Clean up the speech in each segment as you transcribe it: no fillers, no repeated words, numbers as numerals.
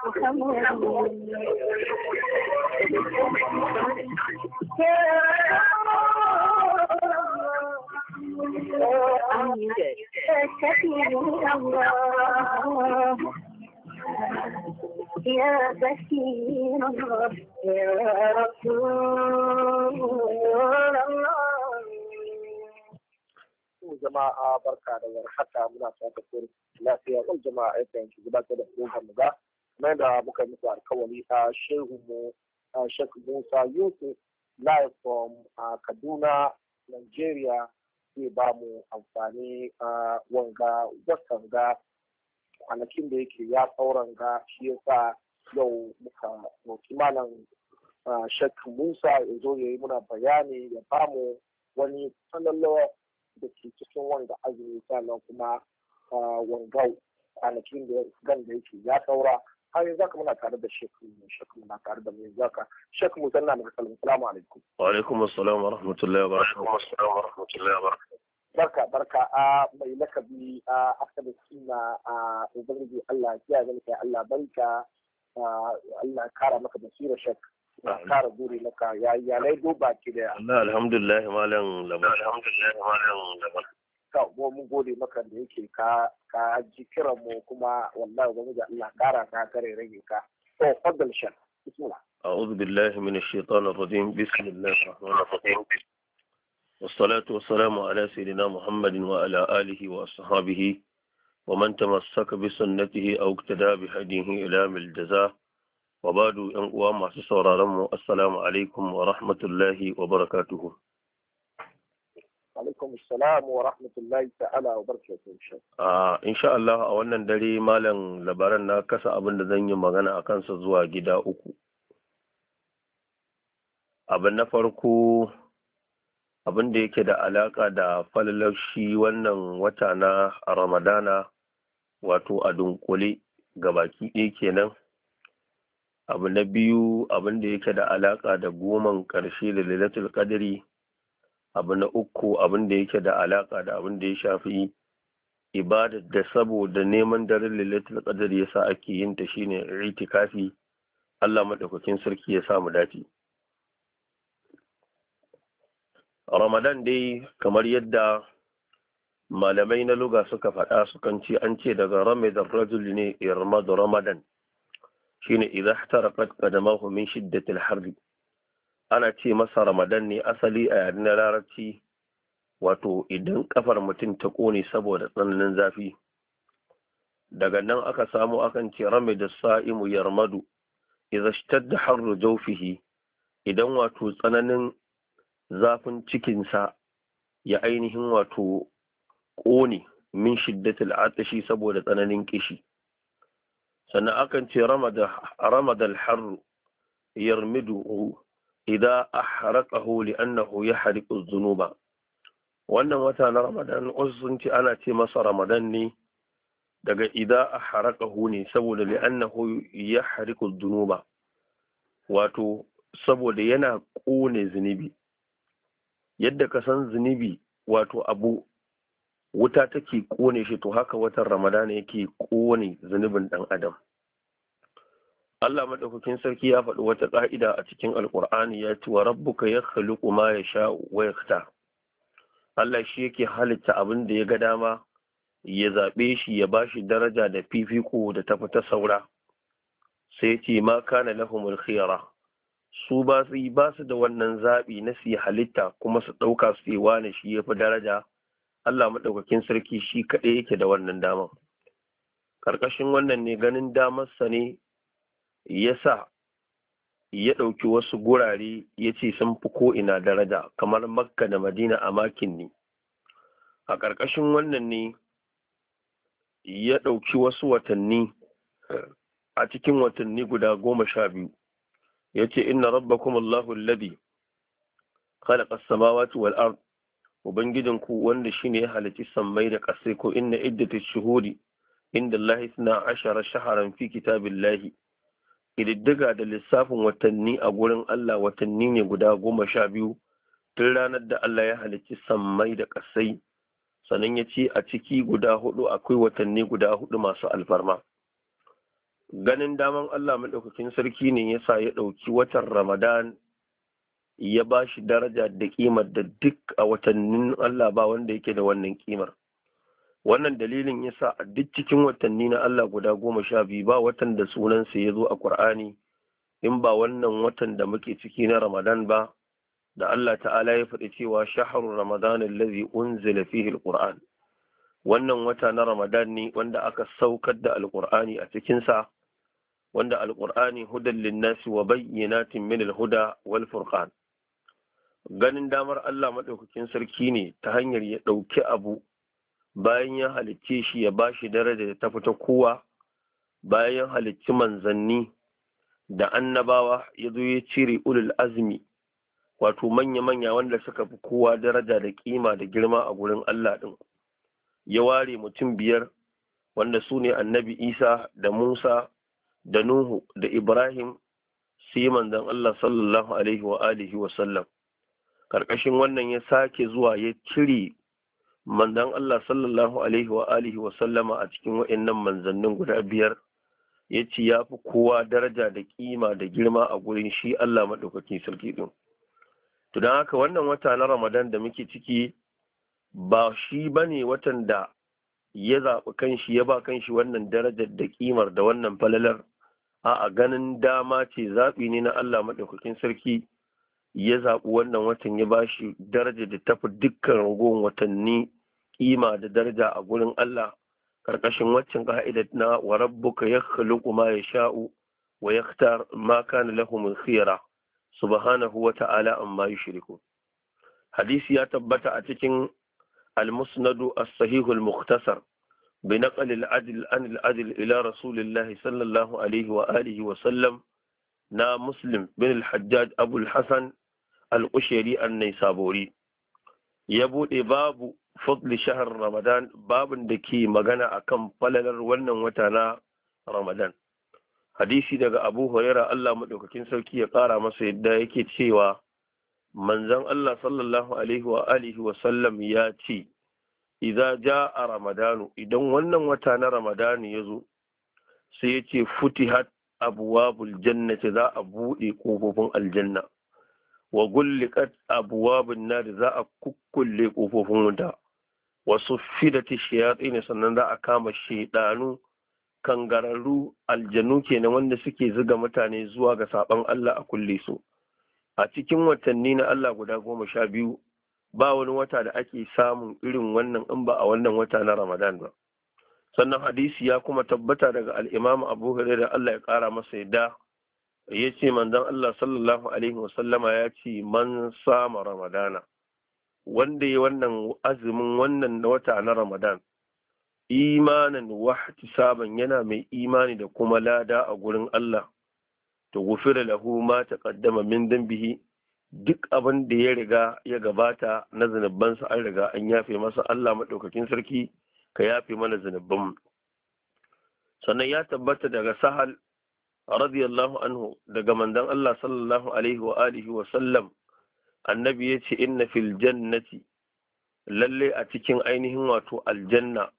يا بشير الله يا رسول الله. jama'a barka da warhaka, muna fata ku lafiya. Wal jama'a yayin ki gabatar da program mu ga mai da muka yi muku alkawari a shehu mu Sheikh Musa Yusuf live from Kaduna, Nigeria, zai ba mu amfani wanga watan ga kwanakin da yake ya sauran ga shi yasa yau muka roki malam Sheikh Musa ya zo ya yi muna bayani, ya ba mu wani sanarwa da ke cikin wanga azumi, sannan kuma wanga kwanakin da yake ya saura. har yanzu haka muna tare da Sheikh muna tare da mai zaka Sheikh Musa na da salamu alaikum. Wa alaikum assalam wa rahmatullahi wa barakatuh. Barka a mai lakabi a asali suna a ubangiji Allah ya zama kai Allah barka, Allah kara maka basira Sheikh, kara gure maka ya lai duba ki da Allah. Alhamdulillah malam labar. mun gode maka da yake ka ji kiran mu, kuma wallahi ubangiji Allah kara ka kare rage ka. To faddal Sheikh, bismillah. أعوذ بالله من الشيطان الرجيم. بسم الله الرحمن الرحيم. والصلاة والسلام على سيدنا محمد وعلى آله وأصحابه ومن تمسك بسنته أو اقتدى بهديه إلى الجزاء. وبعد أن أوام سورارم السلام عليكم ورحمة الله وبركاته. alaikum assalam wa rahmatullahi ta'ala wa barakatuhu. Insha Allah a wannan dare malam labaran na kasa abin da zan yi magana a kansa zuwa gida uku. Abin na farko abin da yake da alaka da falalar shi wannan wata na Ramadana, wato a dunkule gabaki ɗaya kenan. Abu na biyu abin da yake da alaka da goman ƙarshe da Lailatul Qadri. Abu na uku abin da yake da alaka da abin da ya shafi ibadar da saboda neman daren Lailatul Qadr yasa ake yin ta, shine itikafi. Allah madaukakin sarki ya sa mu dace. Ramadan dai kamar yadda malamai na lugha suka faɗa, sukan ce an ce daga Ramadan rajul ne irmadu Ramadan, shine idza ihtaraqat qadamahu min shiddatil harri. Ana ce masa Ramadan ne asali a yaren na Larabci, wato idan kafar mutum ta kone saboda tsananin zafi. Daga nan aka samu akan ce ramada sa'imu yarmadu idza ishtadda harru jawfihi, idan wato tsananin zafin cikinsa ya ainihin wato kone min shiddatil atashi saboda tsananin kishi. Sannan akan ce ramadal harru yarmidu idza ahraqahu li'annahu yahriqu adh-dhunuba. Wannan wata na Ramadan wasu sun ce ana ce masa Ramadan ne daga idza ahraqahu ne saboda li'annahu yahriqu adh-dhunuba, wato saboda yana kone zunubi. Yadda ka san zunubi wato abu wuta take kone shi, to haka watan Ramadan yake kone zunubin dan adam. Allah madaukakin sarki ya faɗi wata ƙa'ida a cikin Alƙur'ani, ya ce wa rabbuka yakhluqu ma yasha wa yakhtar. Allah shi yake halitta abin da ya ga dama, ya zaɓe shi, ya bashi daraja da fifiko da tafi ta saura. Sai ce ma kana lahumul khiyara, su ba su da wannan zaɓi na su halitta kuma su ɗauka su yi wani shi ya fi daraja. Allah madaukakin sarki shi kaɗai yake da wannan dama. Ƙarƙashin wannan ne ganin damarsa ne yasa ya ɗauki wasu gurare ya ce sun fi ko'ina daraja, kamar Makka da Madina a makin ne. A ƙarƙashin wannan ne ya ɗauki wasu watanni a cikin watanni guda 12, ya ce inna rabbakum Allahu alladhi khalaqa as-samawati wal ard, ubangijinku wanda shine ya halitta sammai da ƙasai, ko inna iddatash shuhuri inda Allah 12 shahran fi kitabillahi. Ƙididdiga da lissafin watanni a gurin Allah watanni ne guda 12 tun ranar da Allah ya halicci sammai da ƙasai. Sannan ya ce a ciki guda 4 akwai watanni guda 4 masu alfarma. ganin daman Allah maɗaukakin sarki ne yasa ya ɗauki watan Ramadan ya ba shi daraja da ƙimar da duk a watannin Allah ba wanda yake da wannan ƙimar. Wannan dalilin yasa a duk cikin watanni na Allah guda 12 ba watan da sunansa ya zo a Ƙur'ani in ba wannan watan da muke ciki na Ramadan ba, da Allah ta'ala ya faɗi cewa shahru Ramadan allazi unzila fihi alquran. Wannan wata na Ramadan ne wanda aka saukar da alqur'ani a cikin sa, wanda alqur'ani hudan linnasi wa bayyinatin min alhuda wal furqan. Ganin damar Allah madaukakin sarki ne ta hanyar ya ɗauki abu bayan ya halicce shi ya bashi daraja da ta fita kowa, bayan halicci manzanni da annabawa ya zo ya cire ulul azmi, wato manya-manya wanda suka fi kowa daraja da kima da girma a gurin Allah ɗin. Ya ware mutum 5 wanda su ne annabi Isa da Musa da Nuhu da Ibrahim, sai manzon Allah sallallahu alaihi wa alihi wa sallam. Karkashin wannan ya sake zuwa ya cire manzon Allah sallallahu alaihi wa alihi wa sallama a cikin wa'annan manzannin guda 5, ya ce ya fi kowa daraja da kima da girma a gurin shi Allah maɗaukakin sarki ɗin. To don haka wannan wata na Ramadan da muke ciki ba shi ba ne watan da ya zaɓi kanshi ya ba kanshi wannan darajar da kimar da wannan falalar, a ganin dama ce zaɓi ne na Allah maɗaukakin sarki ya zaɓi wannan watan ya ba shi darajar da tafi dukkan ragowar watanni kima da daraja a gurin Allah, karkashin waccan ka'idar na wa rabbuka yakhluqu ma yasha'u wa yakhtar ma kana lahum al-khiyara subhanahu wa ta'ala amma yushriku. Hadisi ya tabbata a cikin al-musnad as-sahih al-mukhtasar bi naql al-adl an al-adl ila rasulillahi sallallahu alaihi wa alihi wa sallam na Muslim bin al-Hajjaj Abu al-Hasan al-Qushayri an-Naysaburi. Ya bude babu fadli shahar Ramadan, babin da ke magana akan falalar wannan wata na Ramadan. Hadisi daga Abu Huraira Allah madaukakin sarki ya ƙara masa yadda yake cewa manzon Allah sallallahu alaihi wa alihi wa sallam ya ce idza jaa Ramadanu, idan wannan wata na Ramadan ya zo, sai ya ce futihat abwabul jannati, za a buɗe ƙofofin aljanna, wa gulliqat abwabun nar, za a kukkulle ƙofofin wuta, wasu fidati shayatin, sannan za a kama shaidanu kangararru aljanu kenan wanda suke zuga mutane zuwa ga saban Allah a kulle su. A cikin watanni na Allah guda 12 ba wani wata da ake samun irin wannan in ba a wannan wata na Ramadan ba. Sannan hadisi ya kuma tabbata daga al-Imam Abu Hurairah Allah ya kara masa yadda ya ce manzon Allah sallallahu alaihi wasallama ya ce man sama Ramadana, wanda ya wannan azumin wannan wata na Ramadan imanan wa ihtisaban, yana mai imani da kuma lada a gurin Allah, to gufira lahu ma taqaddama min dambihi, duk abin da ya riga ya gabata na zunubansa an riga an yafe masa. Allah madaukakin sarki ka yafe mana zunuban. Sannan ya tabbata daga Sahal radiyallahu anhu daga manzon Allah sallallahu alaihi wa alihi wa sallam, annabi ya ce inna fil jannati, lalle a cikin ainihin wato aljanna,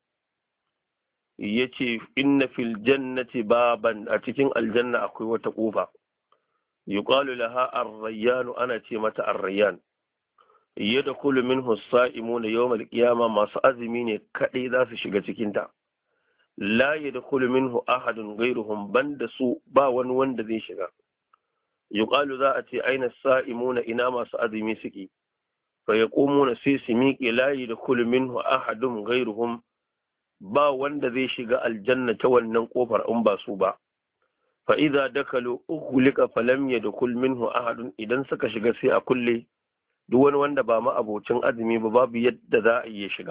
ya ce inna fil jannati baban, a cikin aljanna akwai wata ƙofa, yuqalu laha ar-rayyan, ana ce mata ar-rayyan, yadkhulu minhu as-sa'imuna yawm al-qiyama, masu azumi ne kadai za su shiga cikin ta, la yadkhulu minhu ahadun ghayruhum, banda su ba wani wanda zai shiga. Yuqalu, za a ce aina as-sa'imuna, ina masu azumi suke, fa yaqumuna, sai su miƙe, la yadkhulu minhu ahadun ghayruhum, ba wanda zai shiga aljanna ta wannan kofar in ba su ba. Fa idza dakalu ughliqa falam yadkhul minhu ahadun, idan suka shiga sai a kulle, duk wani wanda ba ma abocin azumi ba babu yadda za a iya shiga.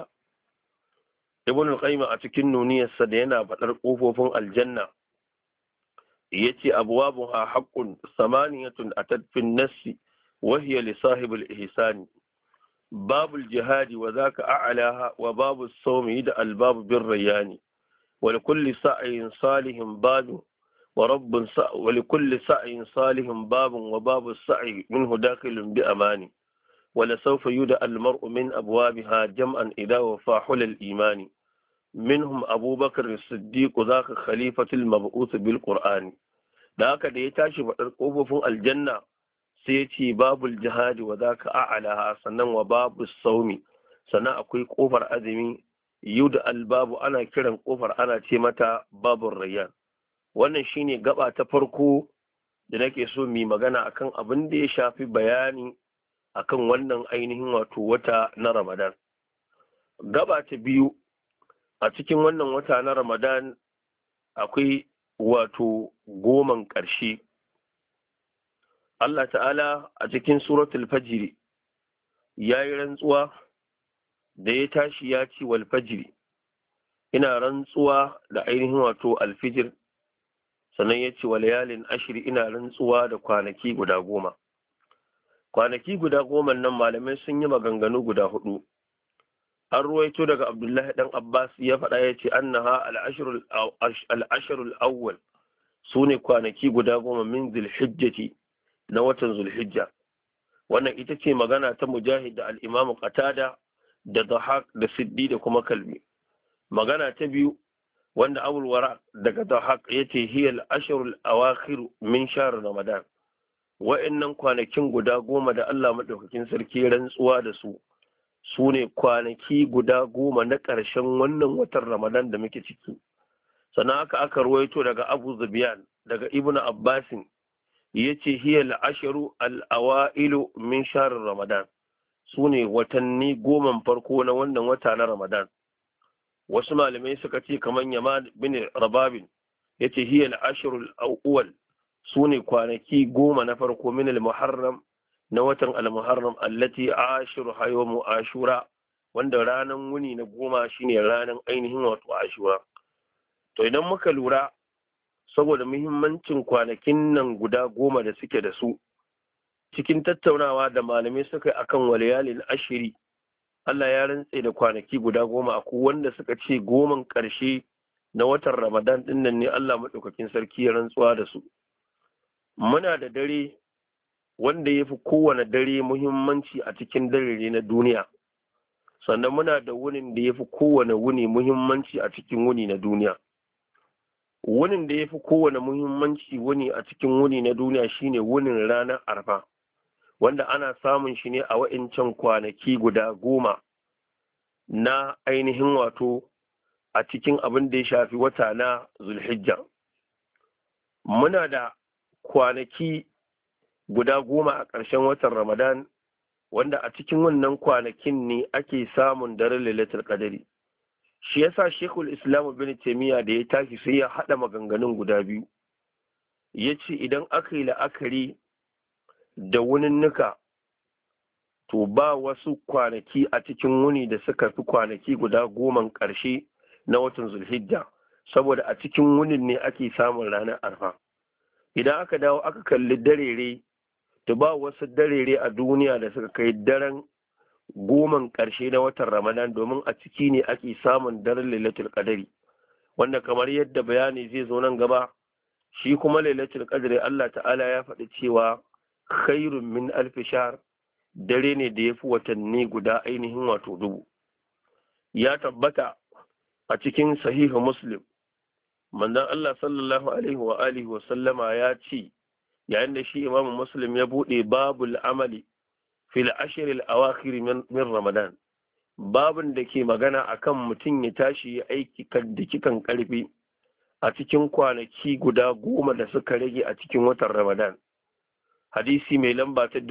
Ibn al-Qayyim a cikin nuniyarsa da yana faɗar kofofin aljanna yace abwabuha haqqun samaniyatun atat fi an-nass wa hiya li sahibil ihsani, babul jihadi wa zaka a'laha, wa babus sawmi da albabu bir rayani, wa likulli sa'in salihin babun wa rabbun wa likulli sa'in salihin babun wa babus sa'i minhu dakhilun bi amani, wa la sawfa yuda al mar'u min abwabiha jam'an idha wafa hulal imani, minhum abubakar as-siddiq zaka khalifatul mab'uth bil qur'ani. da haka da ya tashi faɗar ƙofofin aljanna sai ya ce babul jihadi wa zaka a'laha, sannan wa babus saumi, sannan akwai ƙofar azumi da albabu ana kiran ƙofar ana ce mata babur rayyan. wannan shine gaba ta farko da nake so mu magana akan abin da ya shafi bayani akan wannan ainihin wato wata na Ramadan. Gaba ta biyu, a cikin wannan wata na Ramadan akwai wato goman ƙarshe. Allah ta'ala a cikin suratul fajr ya yi rantsuwa da ya tashi ya ce wal fajri, ina rantsuwa da ainihin wato alfijir, sannan ya ce wa layalin ashiri, ina rantsuwa da kwanaki guda 10. kwanaki guda 10 nan malamai sun yi maganganu guda 4. an ruwaito daga Abdullahi dan Abbas ya faɗa ya ce annaha al-ashrul awwal, su ne kwanaki guda 10 min zulhijjati, na watan zulhijja. wannan ita ce magana ta Mujahid da al-Imam Qatada da Dhahak da Siddi da kuma Kalbi. magana ta biyu wanda Abul Wara daga Dhahak yace hiya al-ashrul awakhir min shahr Ramadan, wa'annan kwanakin guda 10 da Allah madaukakin sarki rantsuwa da su, su ne kwanaki guda 10 na ƙarshen wannan watan Ramadan da muke ciki. sannan haka aka ruwaito daga Abu Zubiyan daga Ibn Abbasin yace hiya al-ashru al-awailu min shahr Ramadan, su ne watanni 10 farko na wannan wata na Ramadan. wasu malamai suka ce kaman Yaman bin Rababin yace hiya al-ashru al-awwal, su ne kwanaki 10 na farko min al-Muharram, na watan al-Muharram allati ashiru yawmu Ashura, wanda ranan wuni na 10 shine ranan ainihin wato Ashura. to idan muka lura, saboda muhimmancin kwanakin nan guda 10 da suke da su, cikin tattaunawa da malamai suka yi akan walayalin ashiri, Allah ya rantse da kwanaki guda 10. akwai wanda suka ce 10 ƙarshe na watan Ramadan din nan ne Allah madaukakin sarki ya rantsuwa da su. muna da dare wanda ya fi kowane dare muhimmanci a cikin dare na duniya, sannan muna da wunin da ya fi kowane wuni muhimmanci a cikin wuni na duniya. wunin da ya fi kowane muhimmanci wuni a cikin wuni na duniya shine wunin ranar Arfa, wanda ana samun shi ne a wa'incan kwanaki guda 10 na ainihin wato a cikin abin da ya shafi wata na Zulhijja. muna da kwanaki guda 10 a ƙarshen watan Ramadan, wanda a cikin wannan kwanakin ne ake samun daren Lailatul Qadri. shi yasa Sheikhul Islam Ibn Taymiyyah da ya tashi sai ya haɗa maganganun guda biyu. yace idan aka yi la'akari da wuninnuka, to ba wasu kwanaki a cikin wuni da suka fi kwanaki guda 10 ƙarshe na watan Zulhijja, saboda a cikin wunin ne ake samun ranar Arfa. idan aka dawo aka kalli darere, to ba wasu darere a duniya da suka kai daren 10 ƙarshe na watan Ramadan, domin a ciki ne ake samun daren Lailatul Qadri, wanda kamar yadda bayani zai zo nan gaba, shi kuma Lailatul Qadri Allah ta'ala ya faɗi cewa khairun min alf shahr, dare ne da yafi watanni guda ainihin wato 1000. ya tabbata a cikin sahihu Muslim, manzon Allah sallallahu alaihi wa alihi wa sallama ya ce, yayin da shi Imam Muslim ya bude babul amali fil ashr al awakhir min Ramadan, babun da ke magana akan mutum ya tashi ya aiki kan dikikan karfi a cikin kwanaki guda 10 da suka rage a cikin watan Ramadan. hadisi mai lamba ta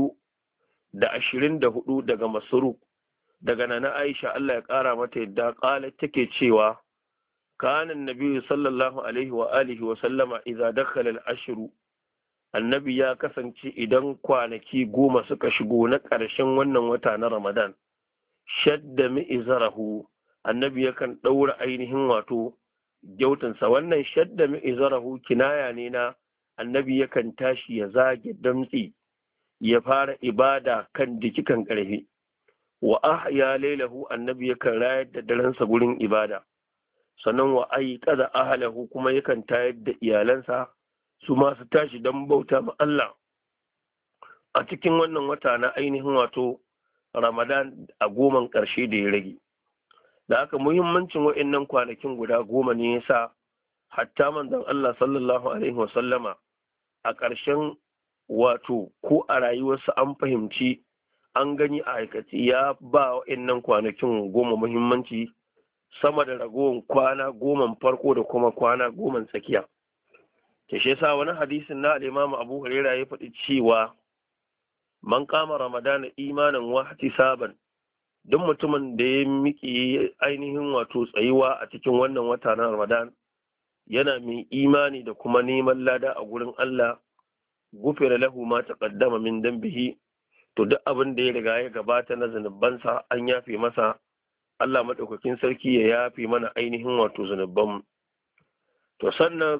2024 daga Masruq daga Nana Aisha Allah ya kara mata yadda qalat take cewa kana annabi sallallahu alaihi wa alihi wa sallama idza dakhala al-ashr, annabi ya kasance idan kwanaki 10 suka shigo na ƙarshen wannan wata na Ramadan, shadda mi'zarahu, annabi yakan daura ainihin wato gyautansa. wannan shadda mi'zarahu kinaya ne na annabi yakan tashi ya zage damtsi ya fara ibada kan dikikan ƙarfi. wa ahya lailahu, annabi yakan rayar da darensa gurin ibada. sannan wa aiqadha ahlahu, kuma yakan tayar da iyalansa su ma su tashi don bauta ma Allah a cikin wannan wata na ainihin wato Ramadan a 10 ƙarshe da ya rage. da haka muhimmancin wa'annan kwanakin guda 10 ne yasa hatta manzon Allah sallallahu alaihi wasallama a ƙarshen wato ko a rayuwarsa an fahimci an gani a aikace ya ba wa'annan kwanakin 10 muhimmanci sama da ragowar kwana 10 farko da kuma kwana 10 tsakiya. Ta shi yasa wani hadisin na al-Imam Abu Hurairah ya faɗi cewa man kama Ramadana imanan wa ihtisaban, duk mutumin da ya miƙe ainihin wato tsayuwa a cikin wannan wata na Ramadan yana mai imani da kuma neman lada a gurin Allah, gufira lahu ma taqaddama min dambihi, to duk abin da ya riga ya gabata na zanubansa an yafe masa. Allah madaukakin sarki ya yafe mana ainihin wato zanubanmu. To sannan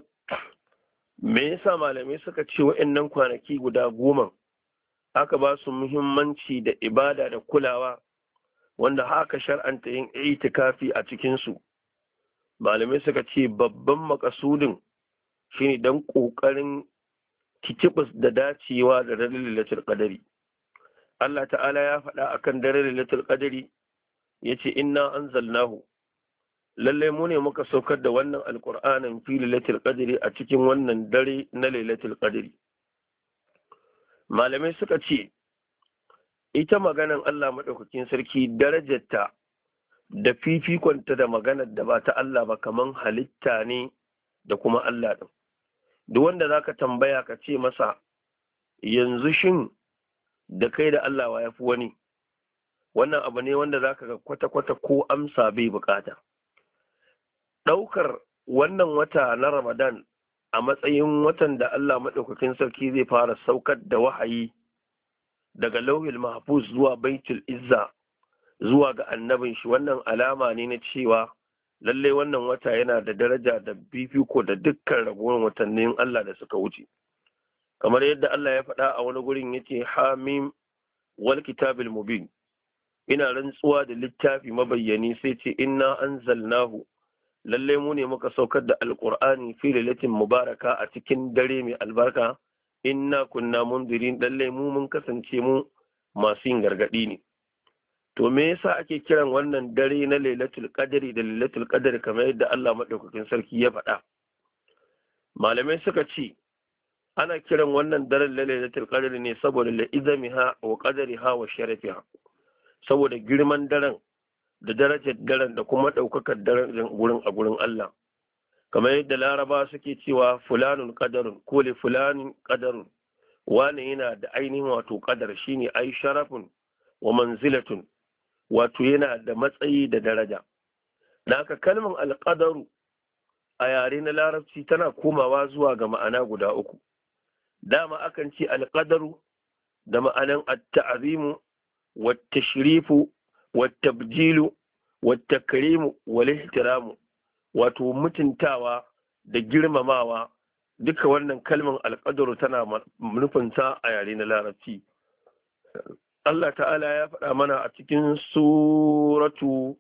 me yasa malamai suka ce wa'annan kwanaki guda 10 aka ba su muhimmanci da ibada da kulawa, wanda haka shar'anta yin itikafi a cikinsu? Malamai suka ce babban makasudin shine dan ƙoƙarin kicibis da dacewa da daren lailatul qadari. Allah ta'ala ya faɗa akan daren lailatul qadari yace inna anzalnahu, lalle mu ne muka saukar da wannan alqur'anin fi lailatul qadri a cikin wannan dare na lailatul qadri. Malamai suka ce ita maganan Allah madaukakin sarki darajarta da fifikonta da maganar da ba ta Allah ba kaman halitta ne da kuma Allah din. Duk wanda zaka tambaya ka ce masa yanzu shin da kai da Allah wa yafi wani, wannan abu ne wanda zaka ga kwata-kwata ko amsa bai bukata. Ɗaukar wannan wata na Ramadan a matsayin watan da Allah maɗaukakin sarki zai fara saukar da wahayi daga lauhil mahfuz zuwa baitul izza zuwa ga annabin shi, wannan alama ne na cewa lalle wannan wata yana da daraja da fifiko da dukkan ragowar watannin Allah da suka wuce. Kamar yadda Allah ya faɗa a wani gurin yace hamim wal kitabil mubin, ina rantsuwa da littafi mabayyani, sai ce inna anzalnahu, lalle mu ne muka saukar da alqur'ani fi lailatin mubaraka a cikin dare mai albarka, inna kunna mundirin, lalle mu mun kasance mu masu yin gargadi ne. To me yasa ake kiran wannan dare na lailatul qadri da lailatul qadri kamar yadda Allah madaukakin sarki ya faɗa? Malamai suka ce ana kiran wannan daren lailatul qadri ne saboda la'izamiha wa qadriha wa sharafiha, saboda girman daren da darajar daren da kuma ɗaukakar daren gurin a gurin Allah. Kamar yadda Laraba suke cewa fulanun qadarun ko li fulanin qadarun, wani yana da ainihin wato qadar, shine ai sharafun wa manzilatun, wato yana da matsayi da daraja. Da haka kalmar alqadaru a yare na Larabci tana komawa zuwa ga ma'ana guda 3. Dama akan ce alqadaru da ma'anan at-ta'zimu wat-tashrifu wat-tabjilu wat-takrimu wal-ihtiramu, wato mutuntawa da girmamawa. Duka wannan kalmar alqadaru tana nufinta a yare na Larabci. Allah ta'ala ya faɗa mana a cikin suratul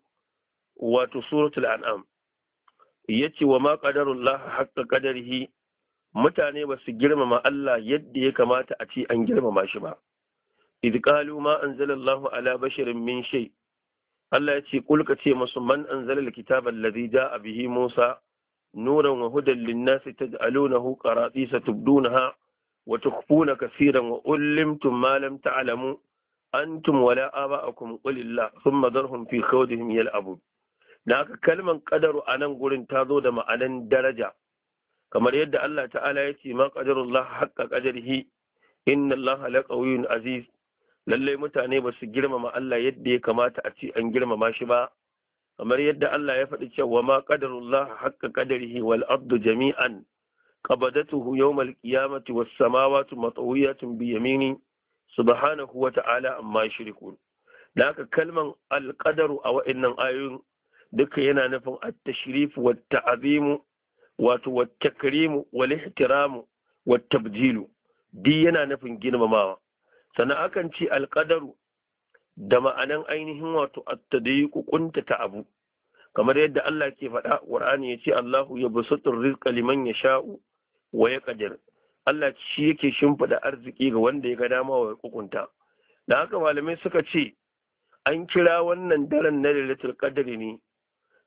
an'am, yace wa ma qadarullah haqqa qadarihi, mutane ba su girmama Allah yadda ya kamata a ce an girmama shi ba. idh qalu ma anzalallahu ala basharin min shay, Allah yace kul ka ce masu man anzala alkitaba alladhi jaa bihi Musa nuran wa hudan lin-nasi taj'alunahu qaratisa tubdunaha wa tukhfuna kaseeran wa ullimtum ma lam ta'lamu antum wala aba'akum qulillah thumma dharhum fi khawdihim yal'abun. Da haka kalman qadaru anan gurin ta zo da ma'anan daraja, kamar yadda Allah ta'ala ya ce ma qadarullah haqqa qadarihi inna Allah laqawiyyun aziz, lalle mutane ba su girmama Allah yadda ya kamata a ce an girmama shi ba. Kamar yadda Allah ya faɗi cewa ma qadarullah haqqa qadarihi wal ardu jami'an qabadatuhu yawmal qiyamati was samawati matwiyatun bi yamini subhanahu wa ta'ala amma yushrikun. Da haka kalman alqadaru a wa'annan ayoyin duka yana nufin at-tashrif wa at-ta'zim wato wa at-takrim wal ihtiram wa at-tabjil, di yana nufin girmamawa. Sannan akan ce alqadaru da ma'anan ainihin wato at-tadyiq kuntata abu, kamar yadda Allah ke faɗa Qur'ani yace Allahu yabsutur rizqa liman yasha'u wa yaqdir, Allah shi yake shimfida arziki ga wanda ya ga dama wa hukunta. Da haka malamai suka ce an kira wannan daren na Lailatul Qadr ne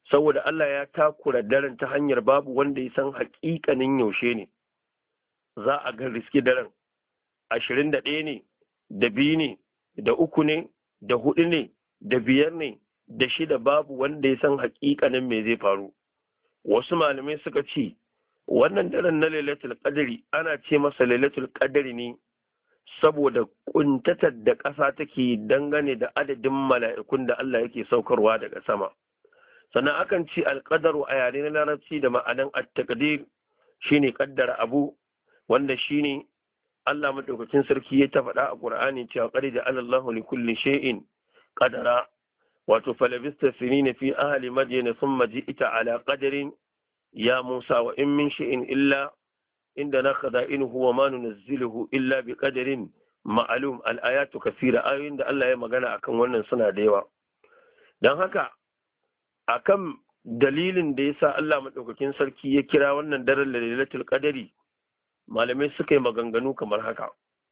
saboda Allah ya takura daren ta hanyar babu wanda ya san haƙiƙanin yaushe ne za a ga riski daren 21 ne da 2 ne da 3 ne da 4 ne da 5 ne da 6 babu wanda ya san haƙiƙanin me zai faru. Wasu malamai suka ce wannan daren na lailatul qadri ana ce masa lailatul qadri ne saboda kuntatar da ƙasa take dangane da adadin mala'ikun da Allah yake saukarwa daga sama. Sannan akan ci alƙadaru a yare na larabci da ma'anan at-taqdir shine kaddara abu, wanda shine Allah madaukakin sarki ya ta faɗa a Qur'ani cewa qad ja'ala Allahu li kulli shay'in qadara, wato falabista sinina fi ahli madyana thumma ji'ta ala qadarin ya Musa wa in min shay'in illa indana khada'inuhu wa ma nunazziluhu illa bi qadarin ma'lum. al-ayatu kathira, ayoyin da Allah ya magana akan wannan suna da yawa. Dan haka akan dalilin da yasa Allah madaukakin sarki ya kira wannan daren lailatul qadari, malamai suka yi maganganu kamar haka.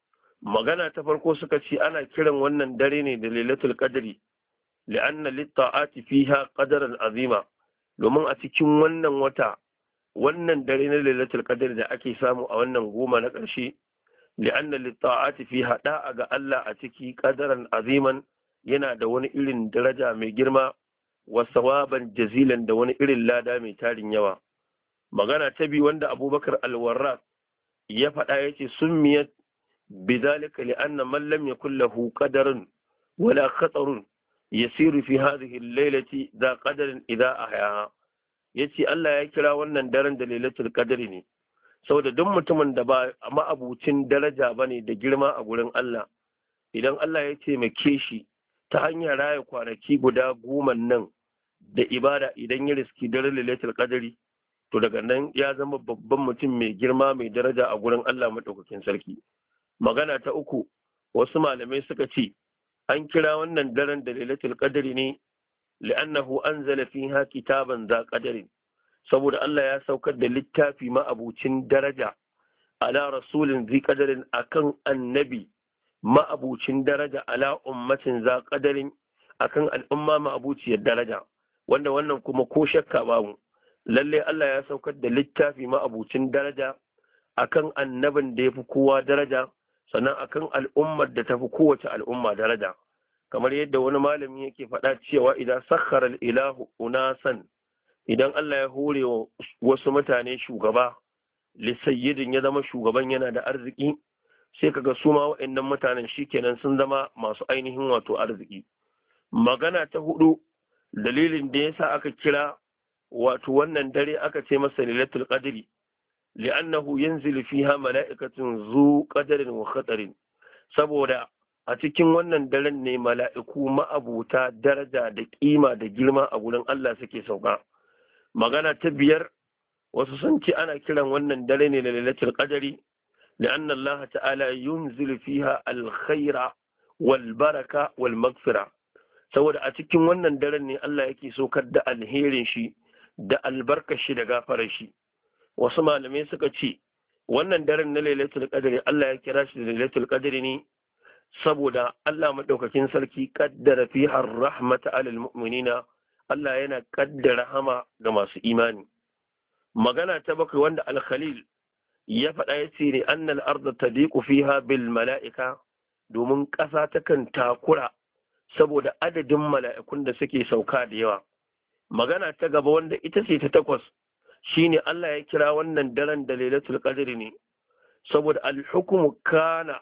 Magana ta farko suka ce ana kiran wannan dare ne da lailatul qadri li'anna lit-ta'ati fiha qadaran azima, domin a cikin wannan wata wannan dare na lailatul qadri da ake samu a wannan goma na ƙarshe, li'anna lit-ta'ati fiha da'a ga Allah a ciki qadaran aziman, yana da wani irin daraja mai girma, wa sawaban jazilan da wani irin lada mai tarin yawa. Magana ta biyu wanda Abubakar al-Warraq ya faɗa yake summiyat bidhalika li'anna man lam yakul lahu qadarun wala khatarun yasiru fi hadhihi al-lailati da qadarin idha ahyaha. Yace Allah ya kira wannan daren da lailatul qadri ne saboda duk mutumin da ba ma'abucin daraja bane da girma a gurin Allah, idan Allah ya taimake shi ta hanyar raya kwanaki guda 10 nan da ibada, idan ya riski daren lailatul qadri to daga nan ya zama babban mutum mai girma mai daraja a gurin Allah madaukakin sarki. Magana ta uku, wasu malamai suka ce an kira wannan daren da lailatul qadri ne li'annahu anzala fiha kitaban za qadarin, saboda Allah ya saukar da littafi ma'abucin daraja ala rasulin zi qadarin akan annabi ma'abucin daraja ala ummatin za qadarin akan al'umma ma'abuciyar daraja, wanda wannan kuma ko shakka babu lalle Allah ya saukar da littafi ma'abucin daraja akan annabin da ya fi kowa daraja, sannan akan al'ummar da ta fi kowace al'umma daraja. Kamar yadda wani malami yake faɗa cewa idan sakhara ilahu unasan, idan Allah ya hore wa wasu mutane shugaba, lissayyidin ya zama shugaban yana da arziki, sai kaga su ma waɗannan mutanen shikenan sun zama masu ainihin wato arziki. Magana ta hudu, dalilin da yasa aka kira wato wannan dare aka ce masa lailatul qadri li'annahu yanzilu fiha mala'ikatun zu qadarin wa khatarin, saboda a cikin wannan daren ne mala'iku ma'abuta daraja da kima da girma a gurin Allah suke sauka. Magana ta biyar, wasu sun ce ana kiran wannan dare ne da lailatul qadri li'anna Allah ta'ala yunzilu fiha alkhaira wal baraka wal maghfira, saboda a cikin wannan daren ne Allah yake saukar da alherin shi da albarkar shi da gafarar shi. Wasu malamai suka ce wannan daren na lailatul qadri Allah ya kira shi da lailatul qadri ne saboda Allah madaukakin sarki kaddara fiha rahmata alal mu'minina, Allah yana kaddara rahama ga masu imani. Magana ta bakwai wanda al-Khalil ya faɗa ya ce ne annal arda tadiqu fiha bil mala'ika, domin ƙasa takan takura saboda adadin mala'ikun da suke sauka da yawa. Magana ta gaba wanda ita ce ta takwas shine Allah ya kira wannan daren da lailatul qadri ne saboda al-hukmu kana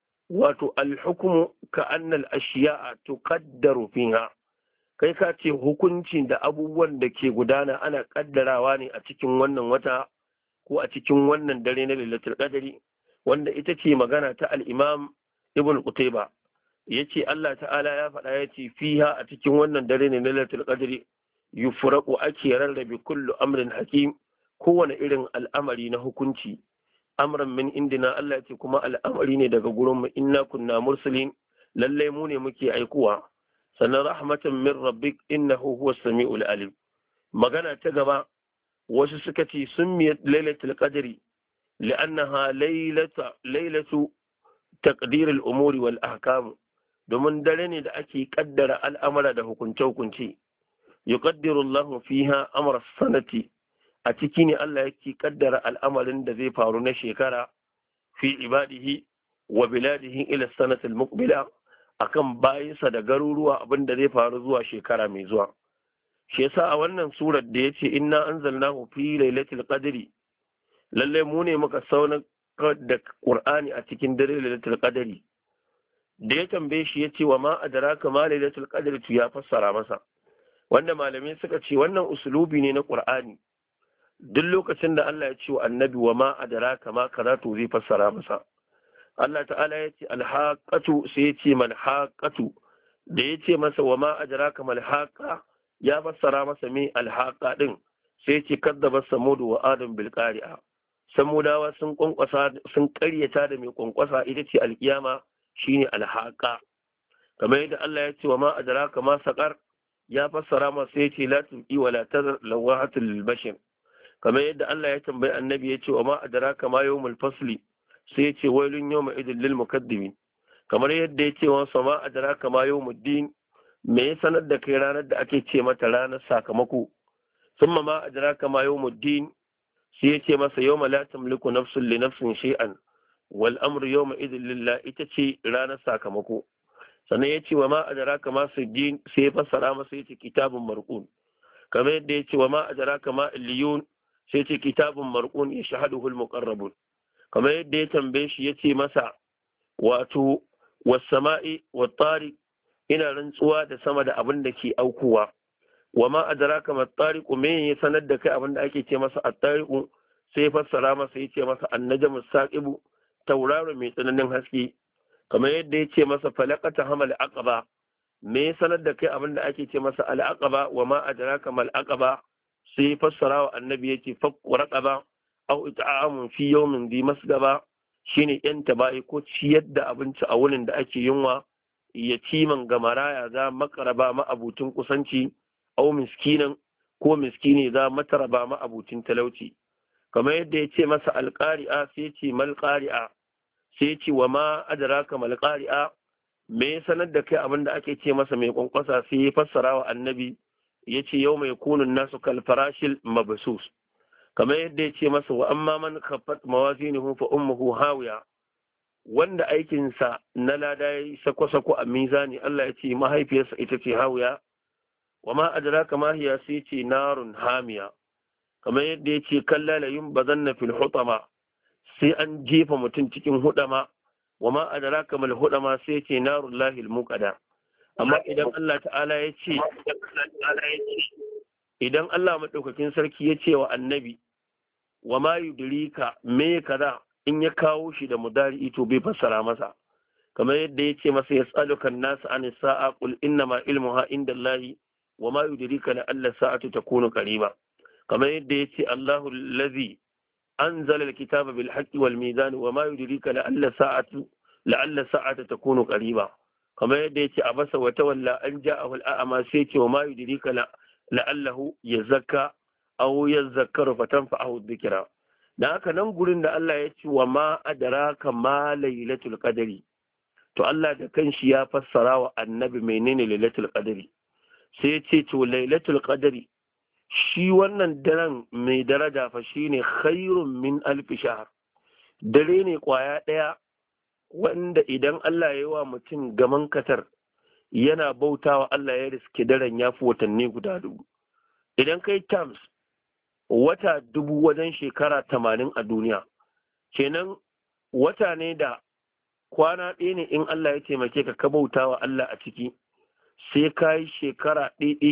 wato al-hukmu ka annal ashiya'a tuqaddaru fiha, kai ka ce hukuncin da abubuwan da ke gudana ana kaddarawa ne a cikin wannan wata ko a cikin wannan dare na lailatul qadri, wanda ita ce magana ta al-Imam Ibn Qutayba. Yace Allah ta'ala ya faɗa yace fiha a cikin wannan dare ne na lailatul qadri yufraqu ake rarrabe kullu amrin hakim, kowane irin al'amari na hukunci, amran min indina, Allah ce kuma al'amari ne daga gurin mu, inna kunna mursalin, lalle mu ne muke aikuwa, sannan rahmatan min rabbik innahu huwas samiul alim. Magana ta gaba, wasu suka ce summiyat lailatul qadri li'annaha lailatu taqdir al-umuri wal ahkam, domin dare ne da ake kaddara al'amara da hukunce-hukunce. yuqaddiru Allahu fiha amra sanati, a ciki ne Allah yake kaddara al'amarin da zai faru na shekara fi ibadihi wa biladihi ila sanatil muqbila, akan bayinsa da garuruwa abin da zai faru zuwa shekara mai zuwa. Shi yasa a wannan surar da yace inna anzalnahu fi lailatul qadri, lalle mu ne muka sauna da Qur'ani a cikin dare lailatul qadri. Da ya tambaye shi yace wa ma adraka ma lailatul qadri, to ya fassara masa, wanda malamai suka ce wannan usulubi ne na Qur'ani. Duk lokacin da Allah ya ce wa annabi wa ma adraka ma kaza, to zai fassara masa. Allah ta'ala ya ce alhaqatu, sai ya ce malhaqatu. Da ya ce masa wa ma adraka malhaqa, ya fassara masa me alhaqa din, sai ya ce kaddaba samudu wa adam bil qari'a. Samudawa sun kwankwasa, sun karyata da mai kwankwasa, ita ce alkiyama, shine alhaqa. Kamar yadda Allah ya ce wa ma adraka ma saqar, ya fassara masa, sai ya ce la tuqi wa la tazar lawahatul lil bashar. Kamar yadda Allah ya tambayi annabi ya ce wa ma adraka ma yawmul fasli, sai ya ce wailun yawma idil lil mukaddimin. Kamar yadda ya ce wa sama adraka ma yawmuddin, me ya sanar da kai ranar da ake ce mata ranar sakamako. Summa ma adraka ma yawmuddin, sai ya ce masa yawma la tamliku nafsun li nafsin shay'an wal amru yawma idil lillah, ita ce ranar sakamako. Sannan ya ce wa ma adraka ma sijjin, sai ya fassara masa ya ce kitabun marqun. Kamar yadda ya ce wa ma adraka ma illiyun, sai ce kitabun marqun yashhaduhu al-muqarrabun. Kamar yadda ya tambaye shi ya ce masa wato was-sama'i wat-tariq, ina rantsuwa da sama da abin da ke aukuwa. Wa ma adraka mat-tariq, me ya sanar da kai abin da ake ce masa at-tariq, sai ya fassara masa ya ce masa an-najmu as-saqibu, tauraro mai tsananin haske. Kamar yadda ya ce masa falaqata hamal aqaba, me ya sanar da kai abin da ake ce masa al-aqaba. Wa ma adraka mal aqaba, sai fassara wa annabi yace fakku raqaba aw it'amun fi yawmin dhi masgaba, shine yan tabai ko ciyar da abinci a wurin da ake yunwa, yatiman ga maraya za makaraba ma abutin kusanci, aw miskinan ko miskini za mataraba ma abutin talauci. Kamar yadda yace masa alqari'a, sai yace mal qari'a, sai yace wa ma adraka mal qari'a, me sanar da kai abin da ake ce masa mai kwankwasa, sai ya fassara wa annabi ya ce yau mai kunun nasu kalfarashil mabasus. Kamar yadda ya ce masa wa amma man khaffat mawazinuhu fa ummuhu hawiya, wanda aikinsa na lada ya yi sako-sako a mizani, Allah ya ce mahaifiyarsa ita ce hawiya. Wa ma adraka ma hiya, sai ce narun hamiya. Kamar yadda ya ce kalla la yunbazanna fil hutama, sai an jefa mutum cikin hudama. Wa ma adraka mal hudama, sai ce narul lahil muqada. Amma idan Allah ta'ala ya ce, idan Allah maɗaukakin sarki ya ce wa annabi wa ma yudrika me kaza, in ya kawo shi da mudari to bai fassara masa. Kamar yadda ya ce masa yas'aluka an-nas an sa'a qul innama ilmuha indallahi wa ma yudrika la alla sa'atu takunu qariba. Kamar yadda ya ce Allahu allazi anzala al-kitaba bil haqqi wal mizan wa ma yudrika la alla sa'ata takunu qariba. Kamar yadda ya ce a basa wata walla an ja'ahu al-a'ma, sai ce wa ma yudrika la'allahu yazakka aw yazakkaru fatanfa'ahu dhikra. Dan haka nan gurin da Allah ya ce wa ma adraka ma lailatul qadri, to Allah da kanshi ya fassara wa annabi menene lailatul qadri. Sai ya ce to lailatul qadri shi wannan daren mai daraja fa shine khairun min alf shahr, dare ne kwaya daya wanda idan Allah ya yi wa mutum gaman katar yana bautawa Allah ya riske daren ya fi watanni guda 1000. Idan kai times wata 1000 wajen shekara 80 a duniya, kenan wata ne da kwana ɗaya ne in Allah ya taimake ka bautawa Allah a ciki, sai ka yi shekara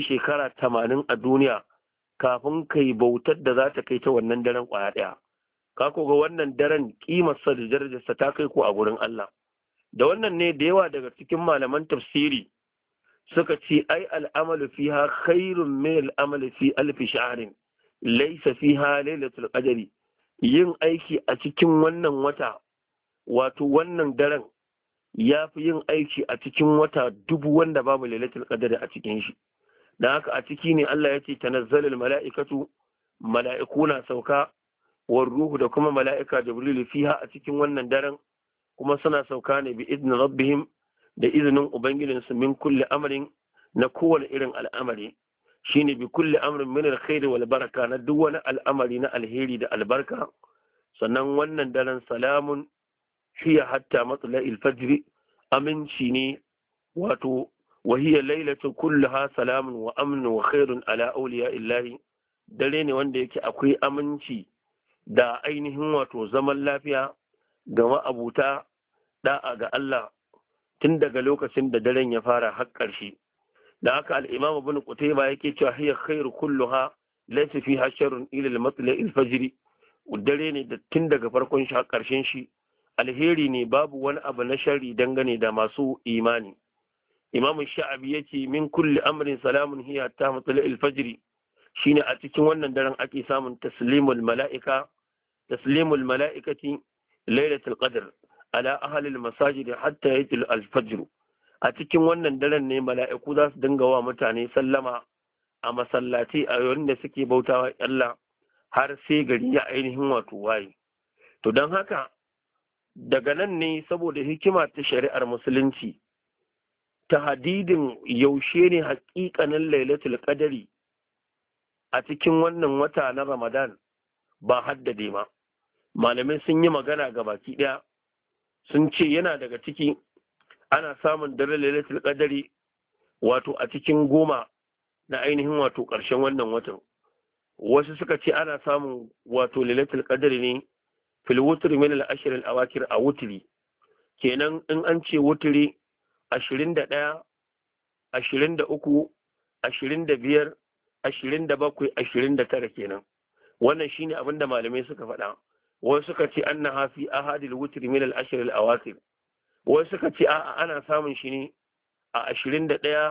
80 a duniya kafin ka yi bautar da za ta kai ta wannan daren kwaya ɗaya. Ka ga wannan daren kimarsa da darajarsa ta kai ko a gurin Allah. Da wannan ne da yawa daga cikin malaman tafsiri suka ce ai al'amalu fiha khairun min al'amali fi alfi sha'rin laysa fiha lailatul qadri. Yin aiki a cikin wannan wata, wato wannan daren, ya fi yin aiki a cikin wata 1000 wanda babu lailatul qadri a cikin shi. Dan haka a ciki ne Allah ya ce tanazzalul mala'ikatu, mala'iku na sauka, war ruhu da kuma mala'ika jibrilu fiha a cikin wannan daren, kuma suna sauka ne bi idnin rabbihim, da izinin ubangijinsu, min kulli amrin, na kowane irin al'amari. shine bi kulli amrin min alkhairi wal baraka na duk wani al'amari na alheri da albarka. Sannan wannan daren salamun hiya hatta matla'il fajr, aminci ne wato وهي ليلة كلها سلام وأمن وخير على أولياء الله. dare ne wanda yake akwai aminci da ainihin wato zaman lafiya ga ma'abuta da'a ga Allah tun daga lokacin da daren ya fara har ƙarshe. Da haka al-Imam Ibn Qutayba yake cewa hiya khairu kulluha laysa fiha sharrun ila al-matla'il fajr. Dare ne da tun daga farkon shi har ƙarshen shi alheri ne, babu wani abu na sharri dangane da masu imani. Imam Sha'abi yake min kulli amrin salamun hiya ta matla'il fajr, shine a cikin wannan daren ake samun taslimul mala'ikati lailatul qadr ala ahli al-masajid hatta yatil al-fajr. A cikin wannan daren ne mala'iku za su dinga wa mutane sallama a masallaci a wanda suke bautawa Allah har sai gari ya ainihin wato waye. To don haka daga nan ne saboda hikima ta shari'ar musulunci ta hadidin yaushe ne haƙiƙanin lailatul qadari a cikin wannan wata na Ramadan ba haddade ma. Malamai sun yi magana ga baki ɗaya sun ce yana daga ciki ana samun dare lailatul qadari wato a cikin 10 na ainihin wato ƙarshen wannan watan. Wasu suka ce ana samun wato lailatul qadari ne fil wutr min al-ashr al-awakir a wutri. Kenan in an ce wutri 21, 23, 25, 27, 29 kenan. Wannan shine abin da malamai suka faɗa. Wasu suka ce annaha fi ahadil wutri min al-ashr al-awakir. Wasu suka ce a'a ana samun shi ne a 21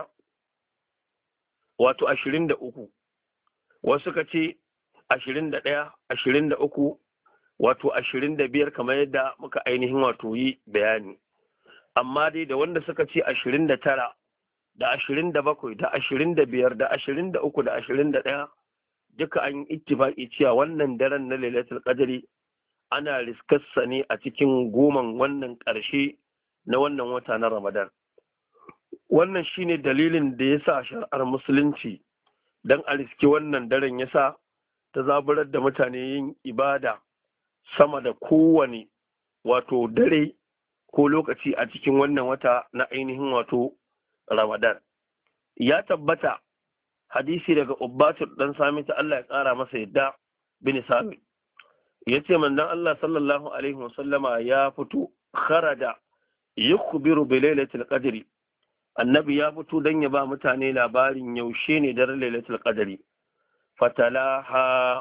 wato 23. Wasu suka ce 21, 23 wato 25 kamar yadda muka ainihin wato yi bayani. Amma dai da wanda suka ce 29 da 27 da 25 da 23 da 21 duka an yi ittifaqi cewa wannan daren na Lailatul Qadri ana riskarsa ne a cikin 10 wannan ƙarshe na wannan wata na Ramadan. Wannan shine dalilin da yasa shari'ar musulunci dan a riski wannan daren yasa ta zaburar da mutane yin ibada sama da kowane wato dare ko lokaci a cikin wannan wata na ainihin wato Ramadan. Ya tabbata hadisi daga Ubbatu dan Sami ta Allah ya kara masa yadda bin Sami yace manzon Allah sallallahu alaihi wasallama ya fito kharaja yukhbiru bi lailatul qadri. Annabi ya fito dan ya ba mutane labarin yaushe ne daren lailatul qadri. Fatalaha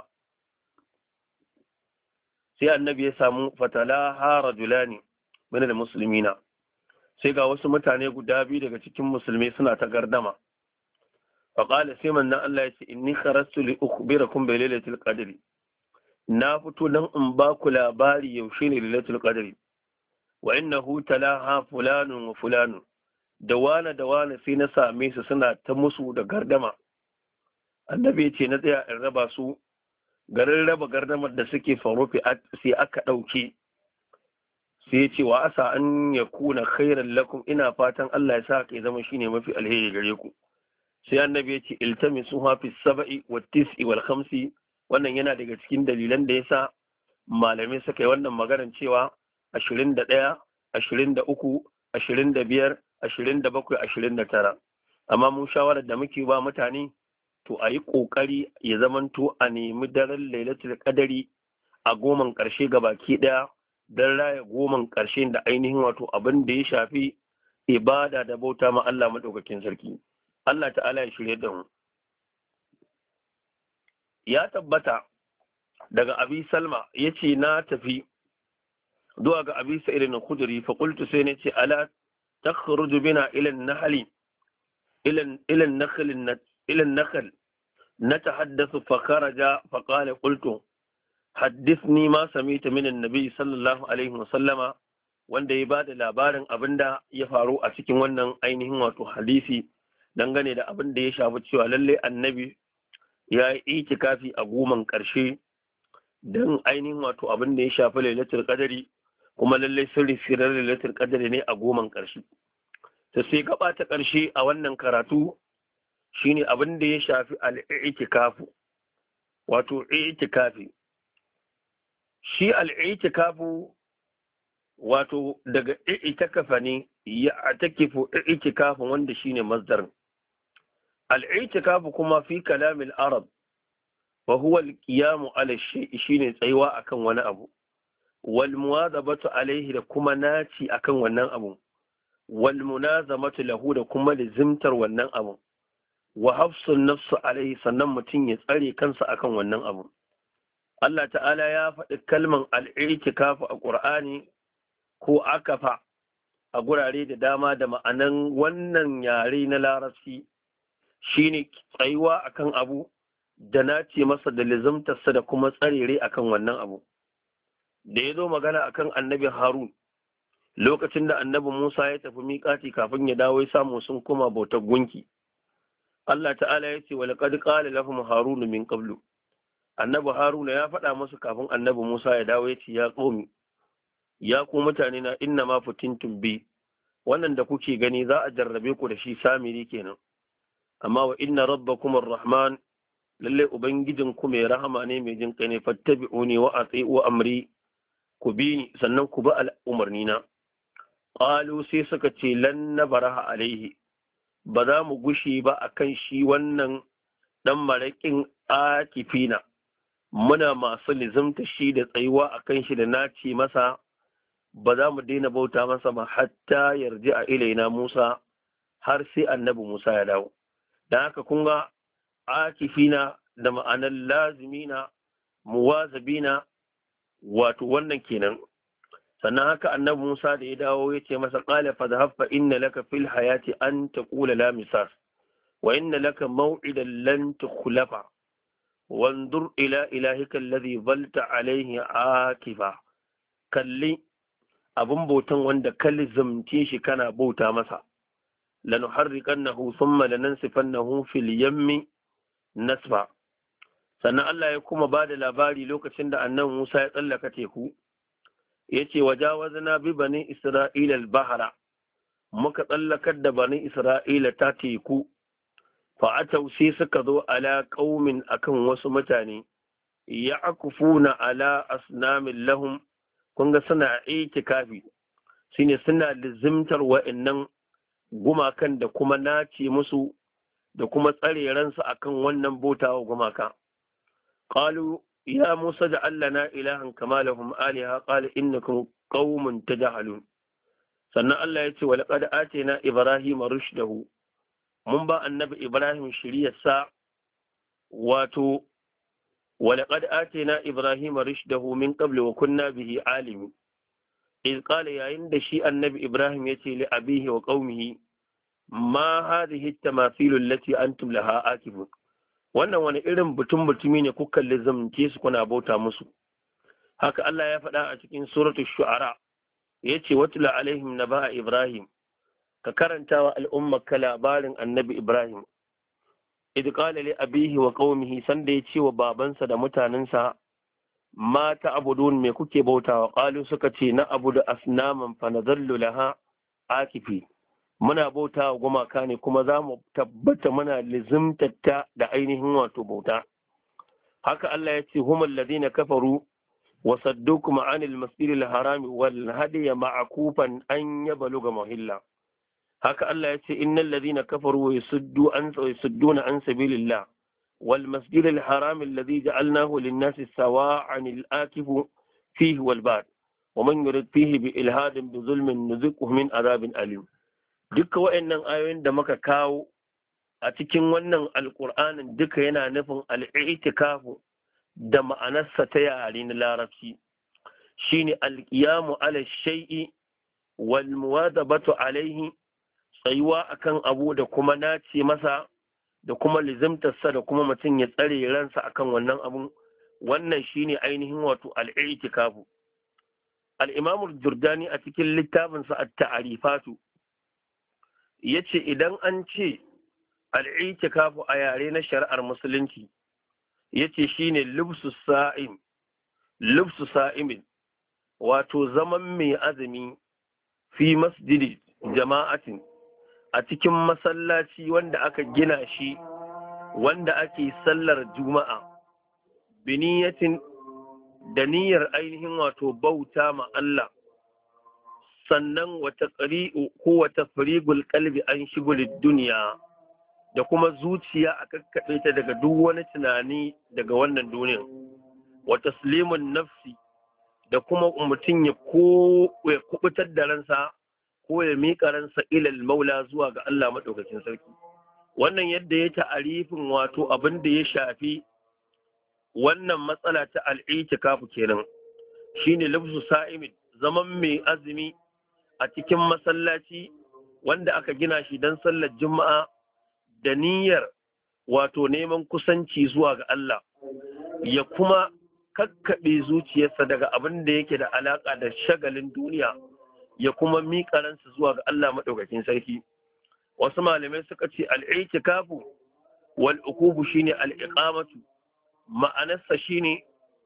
sai annabi ya samu fatalaha rajulani min al-muslimina, sai ga wasu mutane guda biyu daga cikin musulmai suna ta gardama. Faƙala sai manzon Allah ya ce inni kharastu li ukhbirakum bi lailatul qadri, na fito dan in ba ku labari yaushe ne lailatul qadri. Wa innahu talaha fulanun wa fulanun, da wane sai na same su suna ta musu da gardama. Annabi ya ce na tsaya in raba su, garin raba gardamar da suke faru sai aka ɗauke. Sai ya ce wa asa an ya kuna khairan lakum, ina fatan Allah ya sa ka zama shine mafi alheri gare ku. Sai annabi ya ce iltamisu fi 7 wa 9 wal 5. Wannan yana daga cikin dalilan da yasa malamai suka yi wannan maganar cewa 21, 23, 25, 27, 29. Amma mun shawarar da muke ba mutane to a yi ƙoƙari ya zamanto a nemi daren lailatul qadari a 10 ƙarshe gabaki ɗaya don raya 10 ƙarshe da ainihin wato abin da ya shafi ibada da bauta ma Allah maɗaukakin sarki. Allah ta'ala ya shirye da mu. Ya tabbata daga Abi Salma ya ce na tafi zuwa ga Abi Sa'id al-Khudri fa qultu sai nace ala takhruju bina ila an-nahl ila an-nakhl نتحدث فخرج فقال قلت حدثني ما سمعت من النبي صلى الله عليه وسلم, wanda ya bada labarin abinda ya faru a cikin wannan ainihin wato hadisi dangane da abin da ya shafi cewa lalle annabi ya yi itikafi a 10 ƙarshe don ainihin wato abin da ya shafi lailatul qadari, kuma lalle sirri sirar lailatul qadari ne a 10 ƙarshe. To sai gaba ta ƙarshe a wannan karatu shine abin da ya shafi al-i'tikafu, wato i'tikafi. Shi al-i'tikafu wato daga i'tikafa ne ya atakifu i'tikafun, wanda shine masdarin. Al-i'tikafu kuma fi kalamil arab wa huwa al-qiyamu ala shay'i, shine tsayuwa akan wani abu, wal muwadabatu alaihi, da kuma naci akan wannan abu, wal munazamatu lahu, da kuma lizimtar wannan abu, wa hafsun nafsu alaihi, sannan mutum ya tsare kansa akan wannan abu. Allah ta'ala ya faɗi kalman al-i'tikafu a Qur'ani ko akafa a gurare da dama da ma'anan wannan yare na larabci, shine tsayuwa akan abu da nace masa da lizimtarsa da kuma tsarere akan wannan abu. Da ya zo magana akan annabi Harun, lokacin da annabi Musa ya tafi miƙati kafin ya dawo ya samu sun koma bautar gunki, Allah ta'ala ya ce wa laqad qala lahum Harun min qablu, annabi Haruna ya faɗa musu kafin annabi Musa ya dawo ya ce ya qaumi, ya ku mutane na, inna ma futintum bi, wannan da kuke gani za a jarrabe ku da shi samiri kenan, amma wa inna rabbakum ar-rahman, lalle ubangijin ku mai rahama ne mai jin kai ne, fattabi'uni wa ati'u amri, ku bi ni sannan ku bi al'umarni na. Qalu sai suka ce lan nabaraha alaihi, ba za mu gushi ba akan shi wannan dan maraƙin akifina, muna masu lizimta shi da tsayuwa akan shi da naci masa, ba za mu daina bauta masa ba hatta yarji a ilaina Musa, har sai annabi Musa ya dawo. Dan haka kun ga akifina da ma'anar lazimina, muwazabina, wato wannan kenan. Sannan haka annabi Musa da ya dawo ya ce masa, qala fadhhab fa inna laka fil hayati an taqula la misas wa inna laka maw'idan lan tukhlafa wanzur ila ilahika alladhi zalta alayhi akifa, kalli abun bautan wanda ka lizamce shi kana bauta masa, lanuharriqannahu thumma lanansifannahu fil yammi nasfa. Sannan Allah ya kuma ba da labari lokacin da annabi Musa ya tsallaka teku, yace wajawazna bi bani isra'ila al-bahra, muka tsallakar da bani isra'ila ta teku, fa atau sai suka zo ala qaumin akan wasu mutane, ya'kufuna ala asnamin lahum, kun ga suna itikafi, shine suna lizimtar wa'annan gumakan da kuma nace musu da kuma tsare ransu akan wannan bautawa gumaka. Qalu ya Musa ja'al lana ilahan kama lahum aliha, qala innakum qaumun tajhalun. Sannan Allah ya ce wa laqad atayna ibrahima rushdahu, mun ba annabi Ibrahim shiriyarsa, wato wa laqad atayna ibrahima rushdahu min qabl wa kunna bihi alimin. iz qala, yayin da shi annabi Ibrahim ya ce li abihi wa qaumihi, ma hadhihi at-tamathil allati antum laha akifun, wannan wani irin butumi ne kuka lizamce su kuna bauta musu. Haka Allah ya faɗa a cikin suratul shu'ara, yace watla alaihim naba'a Ibrahim, ka karanta wa al'ummaka labarin annabi Ibrahim, idh qala li abihi wa qaumihi, sanda ya ce wa babansa da mutanensa, ma ta'budun, me kuke bautawa? Qalu, suka ce na abudu asnaman fa nadallu laha akifi, muna bautawa gumaka ne kuma za mu tabbata muna lizimtatta da ainihin wato bauta. Haka Allah ya ce humul ladina kafaru wa saddukum anil masjidil harami wal hadiya ma'kufan an yabluga mahilla. Haka Allah ya ce innal ladina kafaru wa yasudduna an sabilillah wal masjidil harami alladhi ja'alnahu lin-nasi sawa'an al-akifu fihi wal bad wa man yurid fihi bi ilhadin bi zulmin nuziquhu min adhabin alim. Duka waɗannan ayoyin da muka kawo a cikin wannan alƙur'anin duka yana nufin al'itikafu da ma'anarsa ta yare na larabci, shine alƙiyamu ala shay'i wal muwadabatu alaihi, tsayuwa akan abu da kuma nace masa da kuma lizimtarsa da kuma mutum ya tsare ransa akan wannan abun, wannan shine ainihin wato al'itikafu. Al-Imam al-Jurdani a cikin littafinsa at-Ta'rifatu yace idan an ce al'itikafu a yare na shari'ar musulunci, yace shine lubsu sa'imin, wato zaman mai azumi fi masjidi jama'atin a cikin masallaci wanda aka gina shi wanda ake sallar juma'a biniyatin da niyyar ainihin wato bauta ma Allah sannan wata ƙari'u ko wata firigul kalbi an shigulid duniya da kuma zuciya a kakkaɓe ta daga duk wani tunani daga wannan duniyar wa taslimun nafsi da kuma mutum ya kubutar da ransa ko ya miƙa ransa ilal maula zuwa ga Allah maɗaukacin sarki wannan yadda ya ta'arifin wato abin da ya shafi wannan matsala ta al'itikafu kenan shine lafzu sa'imin zaman mai azumi a cikin masallaci wanda aka gina shi don sallar juma'a da niyyar wato neman kusanci zuwa ga Allah ya kuma kakkaɓe zuciyarsa daga abin da yake da alaƙa da shagalin duniya ya kuma miƙa ransa zuwa ga Allah maɗaukakin sarki wasu malamai suka ce al'itikafu wal ukubu shine al'iqamatu ma'anarsa shine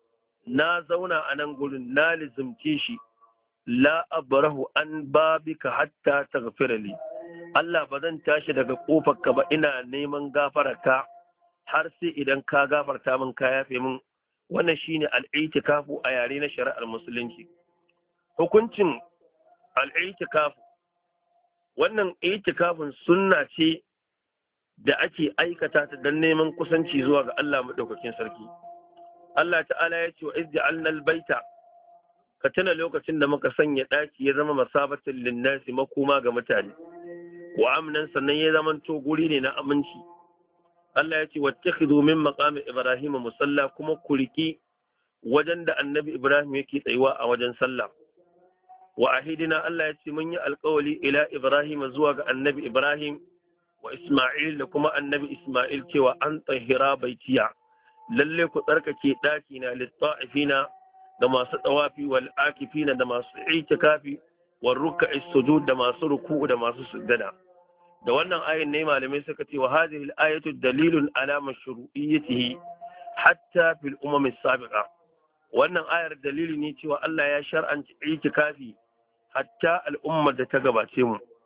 na zauna a nan gurin na lizimce shi la abrahu an babika hatta taghfira li Allah ba zan tashi daga kofarka ba ina neman gafararka har sai idan ka gafarta min ka yafe min wannan shine al-i'tikafu a yare na shari'ar musulunci hukuncin al-i'tikafu wannan i'tikafin sunna ce da ake aikata ta don neman kusanci zuwa ga Allah madaukakin sarki Allah ta'ala ya ce wa izja'alna al-baita ka tuna lokacin da muka sanya ɗaki ya zama masabatin linnasi makoma ga mutane wa amnan sannan ya zama to guri ne na aminci Allah ya ce wattakhidhu min maqami ibrahim musalla kuma kuriki wajen da annabi ibrahim yake tsayuwa a wajen sallah wa ahidina Allah ya ce mun yi alƙawali ila ibrahim zuwa ga annabi ibrahim wa isma'il da kuma annabi isma'il cewa an tahira baitiya lalle ku tsarkake ɗaki na litta'ifina da masu tsawafi wal akifina da masu itikafi wal ruk'i sujud da masu ruku'u da masu sujjada da wannan ayin ne malamai suka ce wa hadhihi al ayatu dalilun ala mashru'iyyatihi hatta fil umam as-sabiqa wannan ayar dalili ne cewa Allah ya shar'anta itikafi hatta al'ummar da ta gabace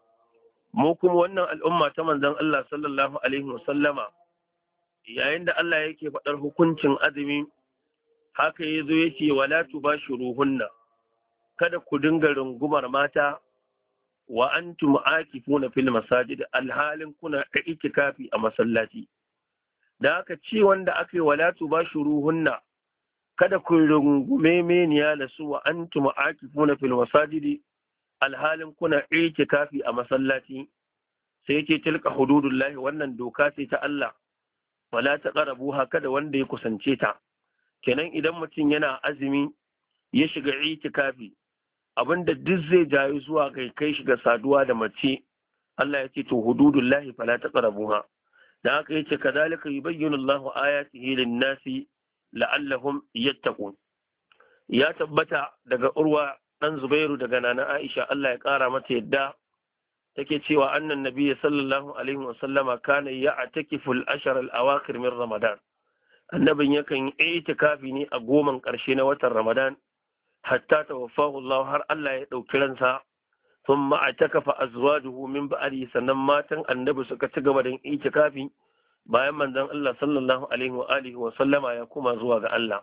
mu kuma wannan al'umma ta manzon Allah sallallahu alaihi wasallama yayin da Allah yake faɗar hukuncin azumi haka ya zo yake wala tubashiruhunna kada ku dinga rungumar mata wa antum aakifuna fil masajid alhalin kuna itikafi a masallaci da haka ci wanda aka yi wala tubashiruhunna kada ku rungume meniya da su wa antum aakifuna fil masajid alhalin kuna itikafi a masallaci sai yake tilka hududullahi wannan doka ce ta Allah wala taqrabuha kada wanda ya kusance ta kenan idan mutum yana azumi ya shiga itikafi abinda duk zai jayi zuwa kai shiga saduwa da mace Allah ya ce to hududullahi fala taqrabuha dan haka yace kadhalika yubayyinu Allahu ayatihi lin-nasi la'allahum yattaqun ya tabbata daga Urwa dan Zubairu daga nana Aisha Allah ya kara mata yadda take cewa annan nabiyyi sallallahu alaihi wasallama kana ya'takifu al-ashar al-awakhir min Ramadan annabin yakan yi itikafi ne a goman ƙarshe na watan Ramadan hatta tawaffahu Allah har Allah ya ɗauki ransa thumma atakafa azwajuhu min ba'di sannan matan annabi suka ci gaba da itikafi bayan manzon Allah sallallahu alaihi wa alihi wa sallama ya kuma zuwa ga Allah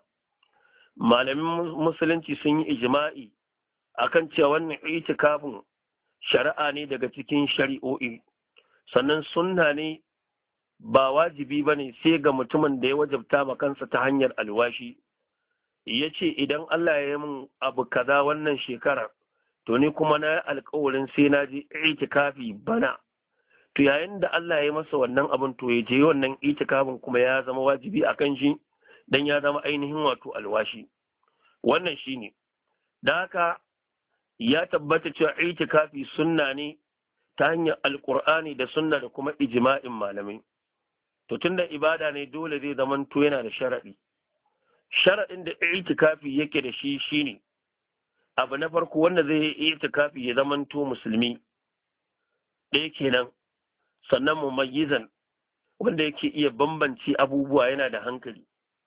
malamin musulunci sun yi ijma'i akan cewa wannan itikafin shari'a ne daga cikin shari'o'i sannan sunna ne ba wajibi ba ne sai ga mutumin da ya wajabta ma kansa ta hanyar alwashi ya ce idan Allah ya yi min abu kaza wannan shekara to ni kuma na yi alkawarin sai na je itikafi bana to yayin da Allah ya yi masa wannan abin to ya je wannan itikafin kuma ya zama wajibi a kan shi dan ya zama ainihin wato alwashi wannan shine da haka ya tabbata cewa itikafi sunna ne ta hanyar alkur'ani da sunna da kuma ijma'in malamai to tunda ibada ne dole zai zamanto yana da sharaɗi sharaɗin da itikafi yake da shi shine abu na farko wanda zai yi itikafi ya zamanto musulmi ɗaya kenan sannan mumayyizan wanda yake iya bambanci abubuwa yana da hankali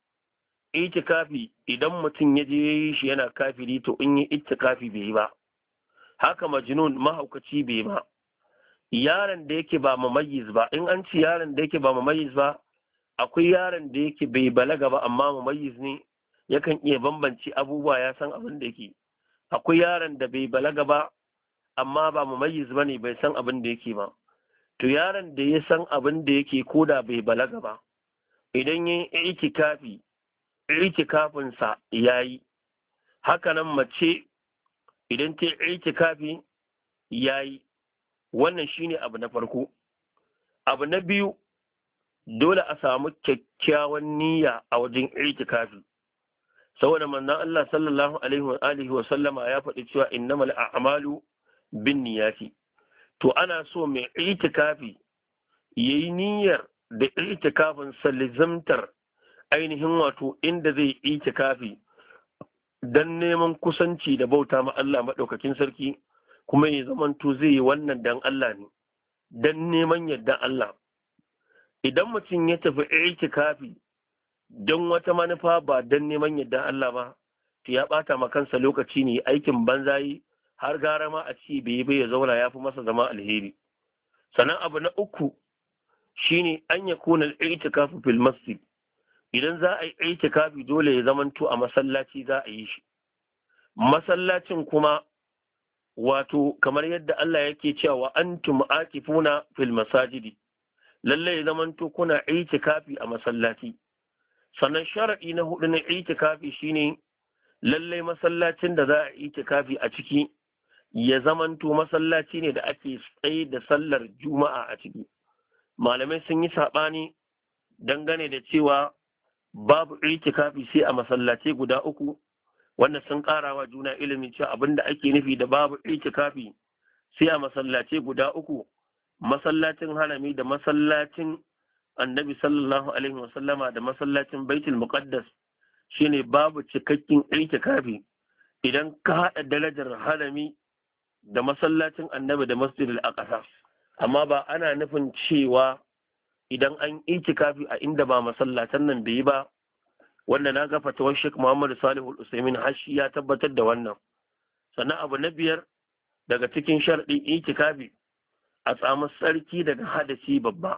itikafi idan mutum ya je yi shi yana kafiri to in yi itikafi bai yi ba haka majnun mahaukaci bai ba yaron da yake ba mumayyiz ba, in an ci yaron da yake ba mumayyiz ba, akwai yaron da yake bai balaga ba amma mumayyiz ne, yakan iya bambanci abubuwa, ya san abin da yake. Akwai yaron da bai balaga ba amma ba mumayyiz ba ne, bai san abin da yake ba. To yaron da ya san abin da yake ko da bai balaga ba, idan yin itikafi, itikafinsa ya yi. Hakanan mace idan ta itikafi ya yi. Wannan shine abu na farko. Abu na biyu, dole a samu kyakkyawan niyya a wajen itikafi. Saboda manzon Allah sallallahu alaihi wa sallama ya faɗi cewa innamal a'malu binniyati. To ana so mai itikafi yayi niyyar da itikafin salizamtar ainihin wato inda zai itikafi dan neman kusanci da bauta ma Allah madaukakin sarki, kuma ya zamanto zai yi wannan dan Allah ne, dan neman yadda Allah. Idan mutum ya tafi itikafi don wata manufa ba don neman yadda Allah ba, to ya bata ma kansa lokaci ne, aikin banza yi, har gara ma a ci bai bai ya zauna ya fi masa zama alheri. Sannan abu na uku shine an ya kuna itikafu fil masjid. Idan za a yi itikafi dole ya zamanto a masallaci za a yi shi. Masallacin kuma wato kamar yadda Allah yake cewa antum akifuna fil masajidi, lalle ya zamanto kuna itikafi a masallaci. Sannan sharadi na hudu na itikafi shine lalle masallacin da za a itikafi a ciki ya zamanto masallaci ne da ake tsaye da sallar juma'a a ciki. Malamai sun yi saɓani dangane da cewa babu itikafi sai a masallaci guda uku, wanda sun ƙarawa juna ilimi cewa abinda ake nufi da babu itikafi sai a masallaci guda uku, masallacin harami da masallacin annabi sallallahu alaihi wasallama da masallacin baitul muqaddas, shine babu cikakken itikafi idan ka haɗa darajar harami da masallacin annabi da masjidil aqsa. Amma ba ana nufin cewa idan an itikafi a inda ba masallatan nan bai yi ba, wanda na ga fatawar Sheikh Muhammad Salihu Al-Usaimin hashi ya tabbatar da wannan. Sannan abu na biyar daga cikin sharɗin itikafi a samu sarki daga hadasi babba.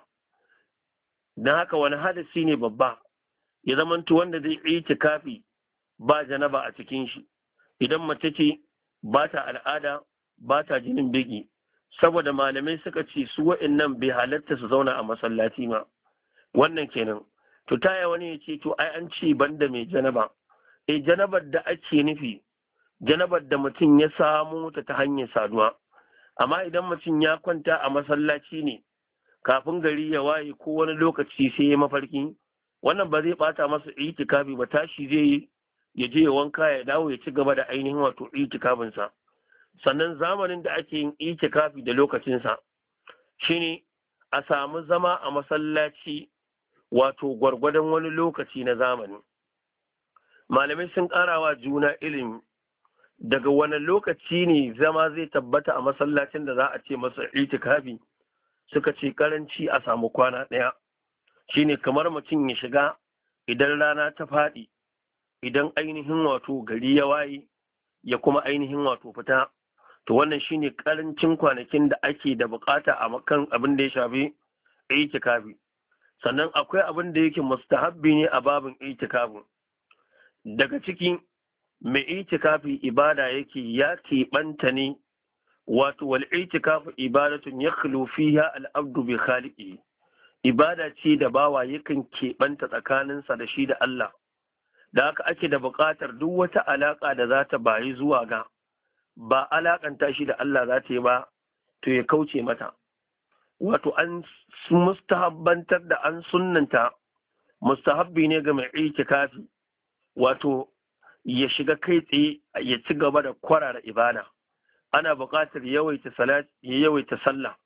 Don haka wani hadasi ne babba? Ya zamanto wanda zai itikafi ba janaba a cikin shi. Idan mace ce ba ta al'ada ba ta jinin biki, saboda malamai suka ce su wa'annan bai halatta su zauna a masallaci ma. Wannan kenan. To taya wani ya ce to ai an ce banda mai janaba. Janabar da ake nufi janabar da mutum ya samu ta hanyar saduwa. Amma idan mutum ya kwanta a masallaci ne kafin gari ya waye ko wani lokaci sai ya mafarki, wannan ba zai bata masa itikafi ba, tashi zai yi ya je ya wanka ya dawo ya ci gaba da ainihin wato itikafinsa. Sannan zamanin da ake yin itikafi da lokacinsa shine a samu zama a masallaci wato gwargwadon wani lokaci na zamani. Malamai sun ƙarawa juna ilimi daga wani lokaci ne zama zai tabbata a masallacin da za a ce masa itikafi. Suka ce karanci a samu kwana ɗaya, shine kamar mutum ya shiga idan rana ta faɗi, idan ainihin wato gari ya waye ya kuma ainihin wato fita. To wannan shine karancin kwanakin da ake da bukata a kan abin da ya shafi itikafi. Sannan akwai abin da yake mustahabbi ne a babin itikafi. Daga cikin mai itikafi ibada yake ya keɓanta ne, wato wal itikafu ibadatun yakhlu fiha al-abdu bi khaliqihi. Ibada ce da bawa yakan keɓanta tsakaninsa da shi da Allah. Da haka ake da buƙatar duk wata alaƙa da za ta bayi zuwa ga ba alaƙanta shi da Allah za ta yi ba, to ya kauce mata. Wato an mustahabbantar da an sunnanta mustahabbi ne ga mai itikafi, wato ya shiga kai tsaye ya ci gaba da kwarara ibada. Ana buƙatar yawaita sallah